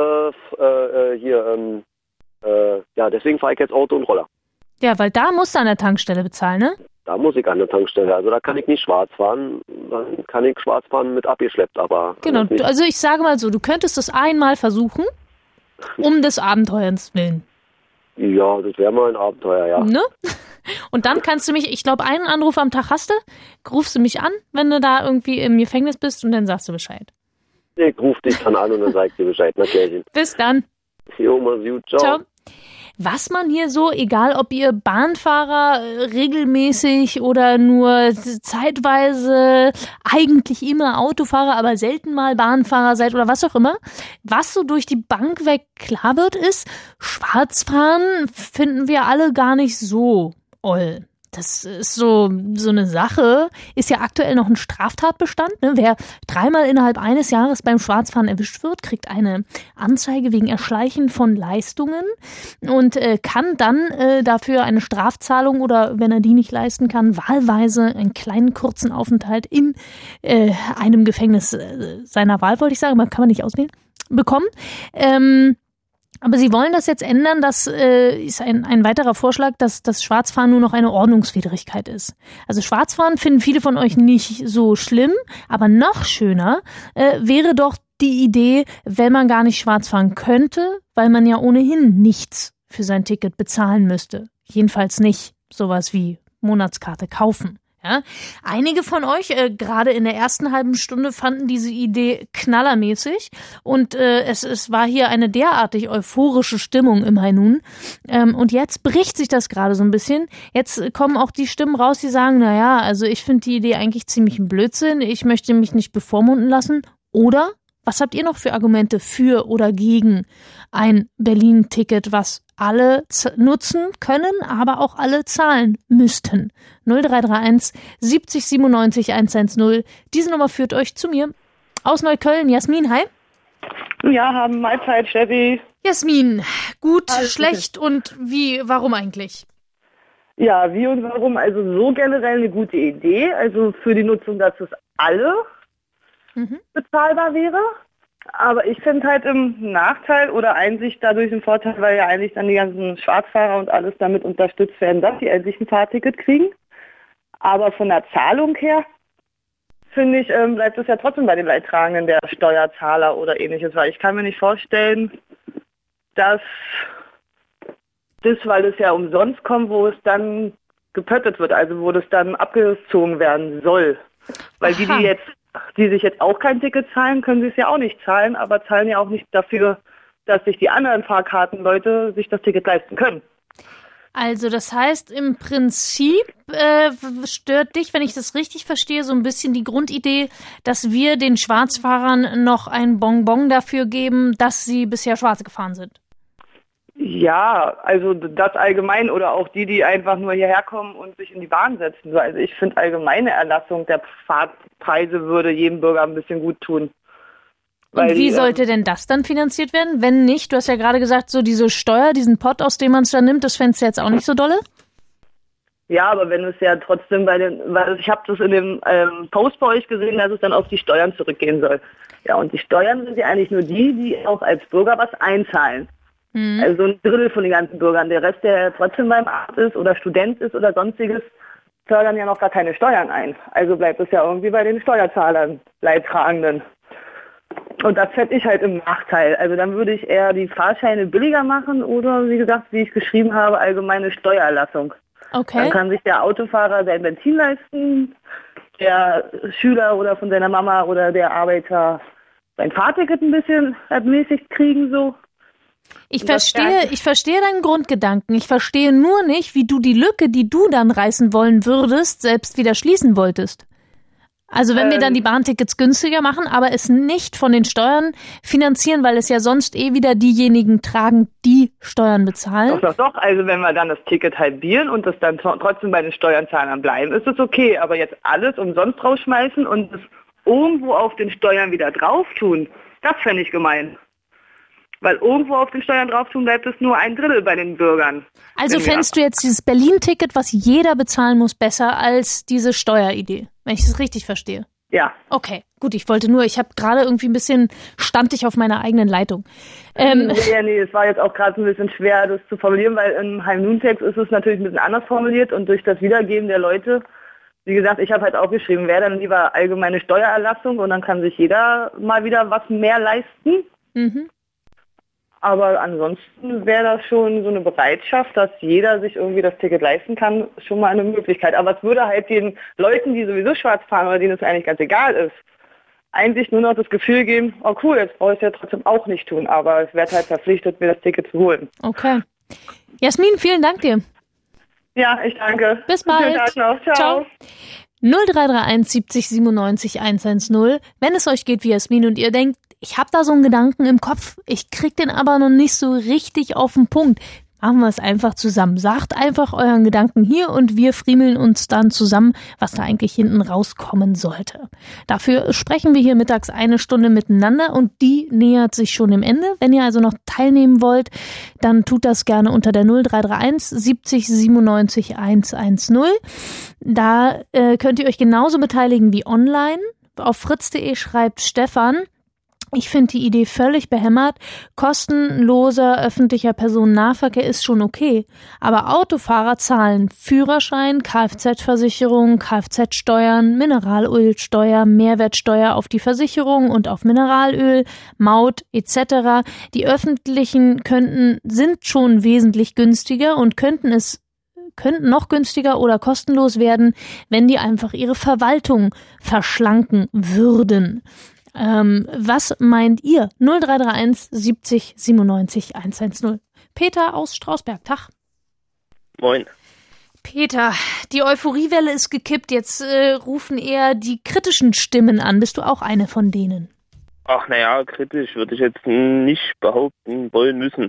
deswegen fahre ich jetzt Auto und Roller. Ja, weil da musst du an der Tankstelle bezahlen, ne? Da muss ich an der Tankstelle, also da kann ich nicht schwarz fahren, dann kann ich schwarz fahren mit abgeschleppt, aber... Genau, also ich sage mal so, du könntest das einmal versuchen, um des Abenteuers willen. Ja, das wäre mal ein Abenteuer, ja. Ne? Und dann kannst du mich, ich glaube, einen Anruf am Tag hast du, rufst du mich an, wenn du da irgendwie im Gefängnis bist und dann sagst du Bescheid. Ich ruf dich dann an und dann sag ich dir Bescheid, na Klärchen. Bis dann. Jo, mach's gut, ciao. Ciao. Was man hier so, egal ob ihr Bahnfahrer regelmäßig oder nur zeitweise, eigentlich immer Autofahrer, aber selten mal Bahnfahrer seid oder was auch immer, was so durch die Bank weg klar wird, ist, Schwarzfahren finden wir alle gar nicht so oll. Das ist so eine Sache, ist ja aktuell noch ein Straftatbestand. Ne? Wer 3-mal innerhalb eines Jahres beim Schwarzfahren erwischt wird, kriegt eine Anzeige wegen Erschleichen von Leistungen und kann dann dafür eine Strafzahlung oder, wenn er die nicht leisten kann, wahlweise einen kleinen kurzen Aufenthalt in einem Gefängnis seiner Wahl, wollte ich sagen, aber kann man nicht auswählen, bekommen. Aber sie wollen das jetzt ändern, das ist ein weiterer Vorschlag, dass das Schwarzfahren nur noch eine Ordnungswidrigkeit ist. Also Schwarzfahren finden viele von euch nicht so schlimm, aber noch schöner wäre doch die Idee, wenn man gar nicht schwarz fahren könnte, weil man ja ohnehin nichts für sein Ticket bezahlen müsste. Jedenfalls nicht sowas wie Monatskarte kaufen. Ja, einige von euch, gerade in der ersten halben Stunde, fanden diese Idee knallermäßig und es war hier eine derartig euphorische Stimmung im High Noon. Und jetzt bricht sich das gerade so ein bisschen. Jetzt kommen auch die Stimmen raus, die sagen, naja, also ich finde die Idee eigentlich ziemlich ein Blödsinn, ich möchte mich nicht bevormunden lassen Oder was habt ihr noch für Argumente für oder gegen ein Berlin-Ticket, was alle nutzen können, aber auch alle zahlen müssten? 0331 70 97 110. Diese Nummer führt euch zu mir. Aus Neukölln, Jasmin, hi. Ja, haben Mahlzeit, Steffi. Jasmin, gut, schlecht und wie, warum eigentlich? Ja, wie und warum? Also so generell eine gute Idee, also für die Nutzung, dass es alle bezahlbar wäre. Aber ich finde halt im Nachteil oder Einsicht dadurch ein Vorteil, weil ja eigentlich dann die ganzen Schwarzfahrer und alles damit unterstützt werden, dass die endlich ein Fahrticket kriegen. Aber von der Zahlung her, finde ich, bleibt es ja trotzdem bei den Leidtragenden, der Steuerzahler oder ähnliches. Weil ich kann mir nicht vorstellen, dass das, weil es ja umsonst kommt, wo es dann gepöttet wird, also wo das dann abgezogen werden soll. Weil die sich jetzt auch kein Ticket zahlen, können sie es ja auch nicht zahlen, aber zahlen ja auch nicht dafür, dass sich die anderen Fahrkartenleute sich das Ticket leisten können. Also das heißt, im Prinzip stört dich, wenn ich das richtig verstehe, so ein bisschen die Grundidee, dass wir den Schwarzfahrern noch ein Bonbon dafür geben, dass sie bisher schwarz gefahren sind. Ja, also das allgemein oder auch die einfach nur hierher kommen und sich in die Bahn setzen. Also ich finde, allgemeine Erlassung der Fahrtpreise würde jedem Bürger ein bisschen gut tun. Und wie sollte denn das dann finanziert werden? Wenn nicht, du hast ja gerade gesagt, so diese Steuer, diesen Pott, aus dem man es dann nimmt, das fändest du jetzt auch nicht so dolle? Ja, aber wenn es ja trotzdem weil ich habe das in dem Post bei euch gesehen, dass es dann auf die Steuern zurückgehen soll. Ja, und die Steuern sind ja eigentlich nur die auch als Bürger was einzahlen. Also ein Drittel von den ganzen Bürgern. Der Rest, der trotzdem beim Arzt ist oder Student ist oder sonstiges, fördern ja noch gar keine Steuern ein. Also bleibt es ja irgendwie bei den Steuerzahlern, Leidtragenden. Und das fände ich halt im Nachteil. Also dann würde ich eher die Fahrscheine billiger machen oder, wie gesagt, wie ich geschrieben habe, allgemeine Steuererlassung. Okay. Dann kann sich der Autofahrer sein Benzin leisten, der Schüler oder von seiner Mama oder der Arbeiter sein Fahrticket ein bisschen ermäßigt kriegen so. Ich verstehe deinen Grundgedanken. Ich verstehe nur nicht, wie du die Lücke, die du dann reißen wollen würdest, selbst wieder schließen wolltest. Also wenn wir dann die Bahntickets günstiger machen, aber es nicht von den Steuern finanzieren, weil es ja sonst wieder diejenigen tragen, die Steuern bezahlen. Doch. Also wenn wir dann das Ticket halbieren und das dann trotzdem bei den Steuerzahlern bleiben, ist es okay. Aber jetzt alles umsonst rausschmeißen und es irgendwo auf den Steuern wieder drauf tun, das fände ich gemein. Weil irgendwo auf den Steuern drauf tun, bleibt es nur ein Drittel bei den Bürgern. Also fändest du jetzt dieses Berlin-Ticket, was jeder bezahlen muss, besser als diese Steueridee, wenn ich das richtig verstehe? Ja. Okay, gut, ich habe gerade irgendwie ein bisschen, stand ich auf meiner eigenen Leitung. Nee, es war jetzt auch gerade ein bisschen schwer, das zu formulieren, weil im Heim-Nun-Text ist es natürlich ein bisschen anders formuliert und durch das Wiedergeben der Leute, wie gesagt, ich habe halt auch geschrieben, wäre dann lieber allgemeine Steuererlassung und dann kann sich jeder mal wieder was mehr leisten. Mhm. Aber ansonsten wäre das schon so eine Bereitschaft, dass jeder sich irgendwie das Ticket leisten kann, schon mal eine Möglichkeit. Aber es würde halt den Leuten, die sowieso schwarz fahren oder denen es eigentlich ganz egal ist, eigentlich nur noch das Gefühl geben, oh cool, jetzt brauche ich es ja trotzdem auch nicht tun. Aber es wird halt verpflichtet, mir das Ticket zu holen. Okay. Jasmin, vielen Dank dir. Ja, ich danke. Bis bald. Schönen Tag noch. Ciao. 0331 70 97 110. Wenn es euch geht wie Jasmin und ihr denkt, ich habe da so einen Gedanken im Kopf, ich krieg den aber noch nicht so richtig auf den Punkt. Machen wir es einfach zusammen. Sagt einfach euren Gedanken hier und wir friemeln uns dann zusammen, was da eigentlich hinten rauskommen sollte. Dafür sprechen wir hier mittags 1 Stunde miteinander und die nähert sich schon dem Ende. Wenn ihr also noch teilnehmen wollt, dann tut das gerne unter der 0331 70 97 110. Da könnt ihr euch genauso beteiligen wie online. Auf fritz.de schreibt Stefan: Ich finde die Idee völlig behämmert. Kostenloser öffentlicher Personennahverkehr ist schon okay. Aber Autofahrer zahlen Führerschein, Kfz-Versicherung, Kfz-Steuern, Mineralölsteuer, Mehrwertsteuer auf die Versicherung und auf Mineralöl, Maut etc. Die öffentlichen sind schon wesentlich günstiger und könnten noch günstiger oder kostenlos werden, wenn die einfach ihre Verwaltung verschlanken würden. Was meint ihr? 0331 70 97 110. Peter aus Strausberg, Tag. Moin. Peter, die Euphoriewelle ist gekippt, jetzt rufen eher die kritischen Stimmen an. Bist du auch eine von denen? Ach naja, kritisch würde ich jetzt nicht behaupten wollen müssen.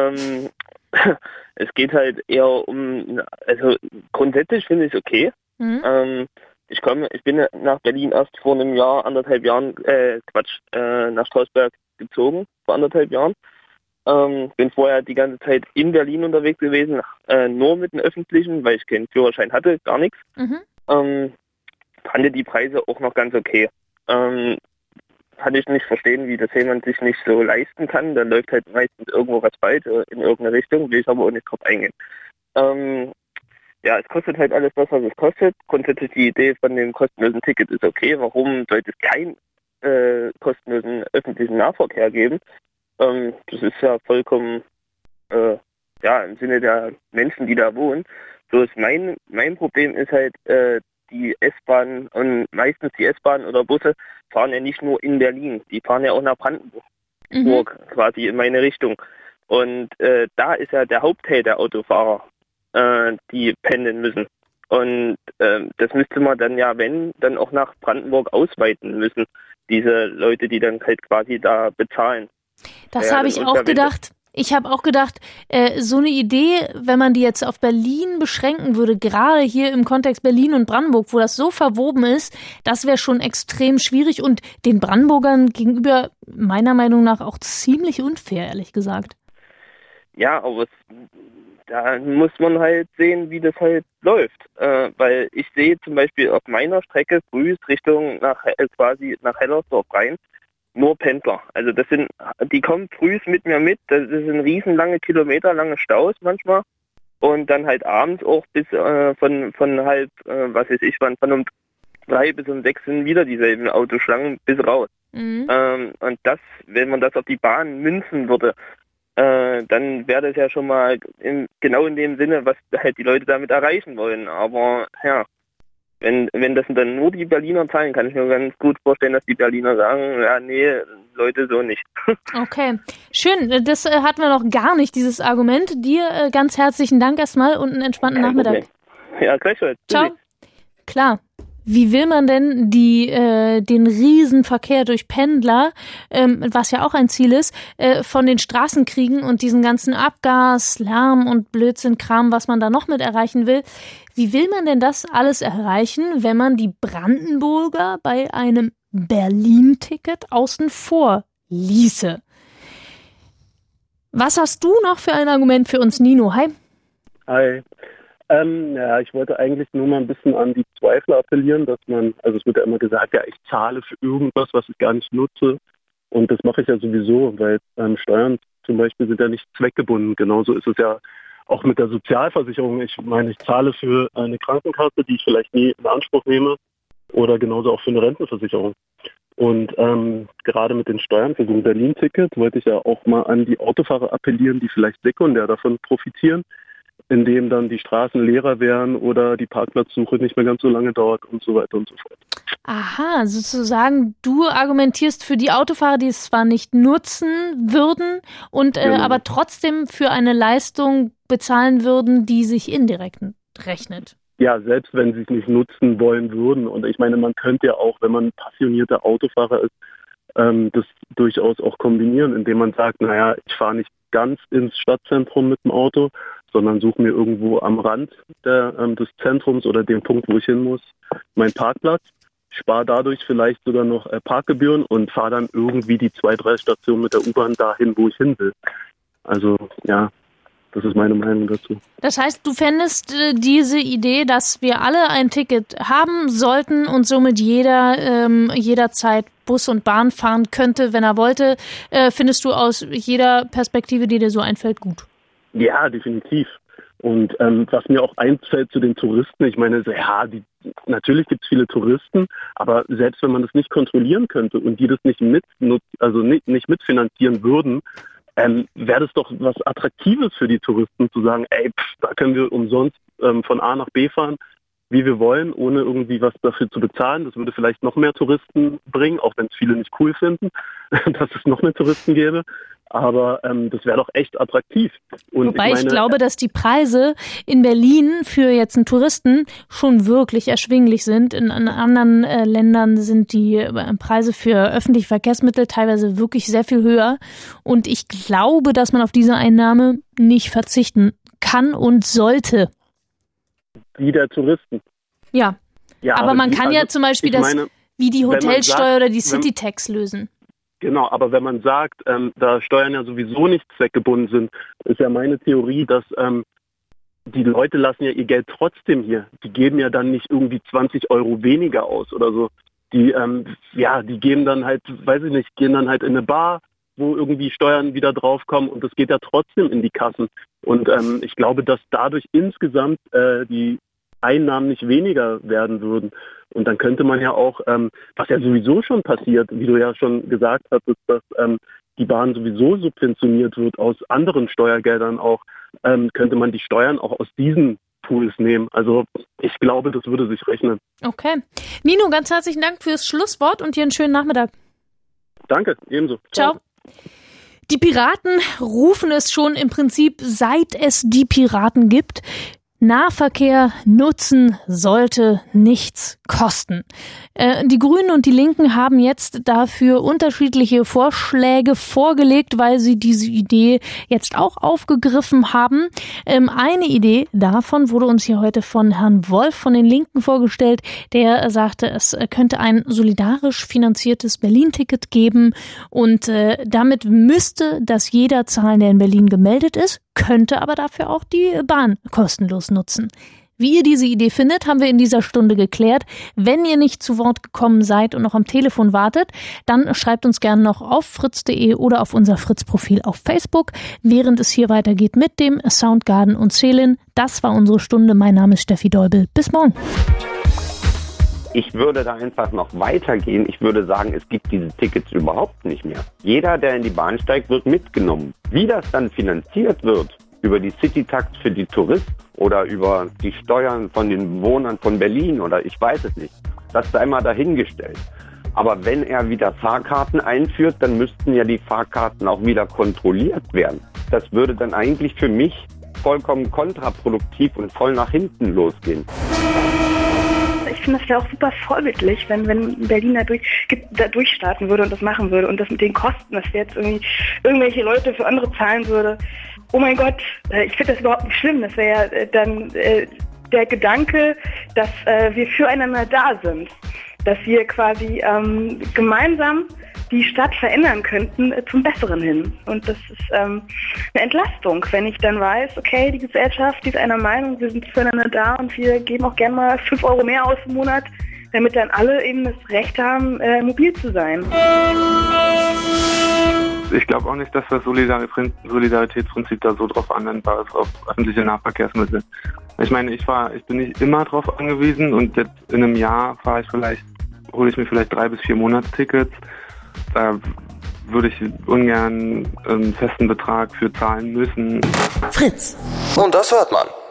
Es geht halt eher um, also grundsätzlich finde ich es okay. Ich bin nach Berlin erst vor einem Jahr, nach Strausberg gezogen, vor 1,5 Jahren. Bin vorher die ganze Zeit in Berlin unterwegs gewesen, nur mit dem Öffentlichen, weil ich keinen Führerschein hatte, gar nichts. Fand die Preise auch noch ganz okay. Kann ich nicht verstehen, wie das jemand sich nicht so leisten kann. Dann läuft halt meistens irgendwo was falsch in irgendeine Richtung, will ich aber auch nicht drauf eingehen. Ja, es kostet halt alles das, was es kostet. Grundsätzlich die Idee von dem kostenlosen Ticket ist okay. Warum sollte es keinen kostenlosen öffentlichen Nahverkehr geben? Das ist ja vollkommen im Sinne der Menschen, die da wohnen. So ist mein Problem ist halt, die S-Bahn und meistens die S-Bahn oder Busse fahren ja nicht nur in Berlin, die fahren ja auch nach Brandenburg, quasi in meine Richtung. Und da ist ja der Hauptteil der Autofahrer, die pendeln müssen. Und das müsste man dann ja, wenn, dann auch nach Brandenburg ausweiten müssen, diese Leute, die dann halt quasi da bezahlen. Das habe ich auch gedacht. Ich habe auch gedacht, so eine Idee, wenn man die jetzt auf Berlin beschränken würde, gerade hier im Kontext Berlin und Brandenburg, wo das so verwoben ist, das wäre schon extrem schwierig und den Brandenburgern gegenüber meiner Meinung nach auch ziemlich unfair, ehrlich gesagt. Ja, aber da muss man halt sehen, wie das halt läuft. Weil ich sehe zum Beispiel auf meiner Strecke früh Richtung nach Hellersdorf rein, nur Pendler. Also die kommen früh mit mir mit. Das sind riesenlange kilometerlange Staus manchmal. Und dann halt abends auch bis von um 3 bis um 6 sind wieder dieselben Autoschlangen bis raus. Und das, wenn man das auf die Bahn münzen würde, dann wäre das ja schon mal genau in dem Sinne, was halt die Leute damit erreichen wollen. Aber ja, wenn das dann nur die Berliner zahlen, kann ich mir ganz gut vorstellen, dass die Berliner sagen, ja, nee, Leute, so nicht. Okay, schön. Das hatten wir noch gar nicht, dieses Argument. Dir ganz herzlichen Dank erstmal und einen entspannten Nachmittag. Ja, gleichfalls. Ciao. Klar. Wie will man denn den Riesenverkehr durch Pendler, was ja auch ein Ziel ist, von den Straßen kriegen und diesen ganzen Abgas, Lärm und Blödsinn-Kram, was man da noch mit erreichen will? Wie will man denn das alles erreichen, wenn man die Brandenburger bei einem Berlin-Ticket außen vor ließe? Was hast du noch für ein Argument für uns, Nino? Hi. Hi. Ich wollte eigentlich nur mal ein bisschen an die Zweifler appellieren, dass es wird ja immer gesagt, ja, ich zahle für irgendwas, was ich gar nicht nutze. Und das mache ich ja sowieso, weil Steuern zum Beispiel sind ja nicht zweckgebunden. Genauso ist es ja auch mit der Sozialversicherung. Ich meine, ich zahle für eine Krankenkasse, die ich vielleicht nie in Anspruch nehme, oder genauso auch für eine Rentenversicherung. Und gerade mit den Steuern für so ein Berlin-Ticket wollte ich ja auch mal an die Autofahrer appellieren, die vielleicht sekundär davon profitieren, indem dann die Straßen leerer wären oder die Parkplatzsuche nicht mehr ganz so lange dauert und so weiter und so fort. Aha, sozusagen, du argumentierst für die Autofahrer, die es zwar nicht nutzen würden, und aber trotzdem für eine Leistung bezahlen würden, die sich indirekt rechnet. Ja, selbst wenn sie es nicht nutzen wollen würden. Und ich meine, man könnte ja auch, wenn man passionierter Autofahrer ist, das durchaus auch kombinieren, indem man sagt, naja, ich fahre nicht ganz ins Stadtzentrum mit dem Auto, sondern suche mir irgendwo am Rand des Zentrums oder dem Punkt, wo ich hin muss, meinen Parkplatz, spare dadurch vielleicht sogar noch Parkgebühren und fahre dann irgendwie die 2-3 Stationen mit der U-Bahn dahin, wo ich hin will. Also ja, das ist meine Meinung dazu. Das heißt, du fändest diese Idee, dass wir alle ein Ticket haben sollten und somit jederzeit Bus und Bahn fahren könnte, wenn er wollte, findest du aus jeder Perspektive, die dir so einfällt, gut? Ja, definitiv. Und was mir auch einfällt zu den Touristen, ich meine, ja, natürlich gibt es viele Touristen, aber selbst wenn man das nicht kontrollieren könnte und die das nicht nicht mitfinanzieren würden, wäre das doch was Attraktives für die Touristen zu sagen, da können wir umsonst von A nach B fahren, wie wir wollen, ohne irgendwie was dafür zu bezahlen. Das würde vielleicht noch mehr Touristen bringen, auch wenn es viele nicht cool finden, dass es noch mehr Touristen gäbe. Aber das wäre doch echt attraktiv. Und wobei ich glaube, dass die Preise in Berlin für jetzt einen Touristen schon wirklich erschwinglich sind. In anderen Ländern sind die Preise für öffentliche Verkehrsmittel teilweise wirklich sehr viel höher. Und ich glaube, dass man auf diese Einnahme nicht verzichten kann und sollte. Die der Touristen. Ja, aber man kann ja zum Beispiel wie die Hotelsteuer oder die City-Tax lösen. Genau, aber wenn man sagt, da Steuern ja sowieso nicht zweckgebunden sind, ist ja meine Theorie, dass die Leute lassen ja ihr Geld trotzdem hier. Die geben ja dann nicht irgendwie 20 Euro weniger aus oder so. Die geben dann halt, weiß ich nicht, gehen dann halt in eine Bar, wo irgendwie Steuern wieder draufkommen und das geht ja trotzdem in die Kassen. Und ich glaube, dass dadurch insgesamt die Einnahmen nicht weniger werden würden. Und dann könnte man ja auch, was ja sowieso schon passiert, wie du ja schon gesagt hattest, dass die Bahn sowieso subventioniert wird aus anderen Steuergeldern auch, könnte man die Steuern auch aus diesen Pools nehmen. Also ich glaube, das würde sich rechnen. Okay. Nino, ganz herzlichen Dank fürs Schlusswort und dir einen schönen Nachmittag. Danke, ebenso. Ciao. Die Piraten rufen es schon im Prinzip, seit es die Piraten gibt. Nahverkehr nutzen sollte nichts kosten. Die Grünen und die Linken haben jetzt dafür unterschiedliche Vorschläge vorgelegt, weil sie diese Idee jetzt auch aufgegriffen haben. Eine Idee davon wurde uns hier heute von Herrn Wolf von den Linken vorgestellt, der sagte, es könnte ein solidarisch finanziertes Berlin-Ticket geben und damit müsste das jeder zahlen, der in Berlin gemeldet ist, könnte aber dafür auch die Bahn kostenlos nutzen. Wie ihr diese Idee findet, haben wir in dieser Stunde geklärt. Wenn ihr nicht zu Wort gekommen seid und noch am Telefon wartet, dann schreibt uns gerne noch auf fritz.de oder auf unser Fritz-Profil auf Facebook, während es hier weitergeht mit dem Soundgarden und Celine. Das war unsere Stunde. Mein Name ist Steffi Deubel. Bis morgen. Ich würde da einfach noch weitergehen. Ich würde sagen, es gibt diese Tickets überhaupt nicht mehr. Jeder, der in die Bahn steigt, wird mitgenommen. Wie das dann finanziert wird, über die City-Tax für die Touristen oder über die Steuern von den Bewohnern von Berlin oder ich weiß es nicht, das sei mal dahingestellt. Aber wenn er wieder Fahrkarten einführt, dann müssten ja die Fahrkarten auch wieder kontrolliert werden. Das würde dann eigentlich für mich vollkommen kontraproduktiv und voll nach hinten losgehen. Ich finde, das wäre auch super vorbildlich, wenn Berlin da durchstarten würde und das machen würde und das mit den Kosten, dass jetzt irgendwie irgendwelche Leute für andere zahlen würde. Oh mein Gott, ich finde das überhaupt nicht schlimm. Das wäre ja dann der Gedanke, dass wir füreinander da sind, dass wir quasi gemeinsam die Stadt verändern könnten zum Besseren hin. Und das ist eine Entlastung, wenn ich dann weiß, okay, die Gesellschaft, die ist einer Meinung, wir sind füreinander da und wir geben auch gerne mal 5 Euro mehr aus im Monat, damit dann alle eben das Recht haben, mobil zu sein. Ich glaube auch nicht, dass das Solidaritätsprinzip da so drauf anwendbar ist auf öffentliche Nahverkehrsmittel. Ich meine, ich bin nicht immer drauf angewiesen und jetzt in einem Jahr hole ich mir vielleicht 3 bis 4 Monatstickets. Da würde ich ungern einen festen Betrag für zahlen müssen. Fritz. Und das hört man.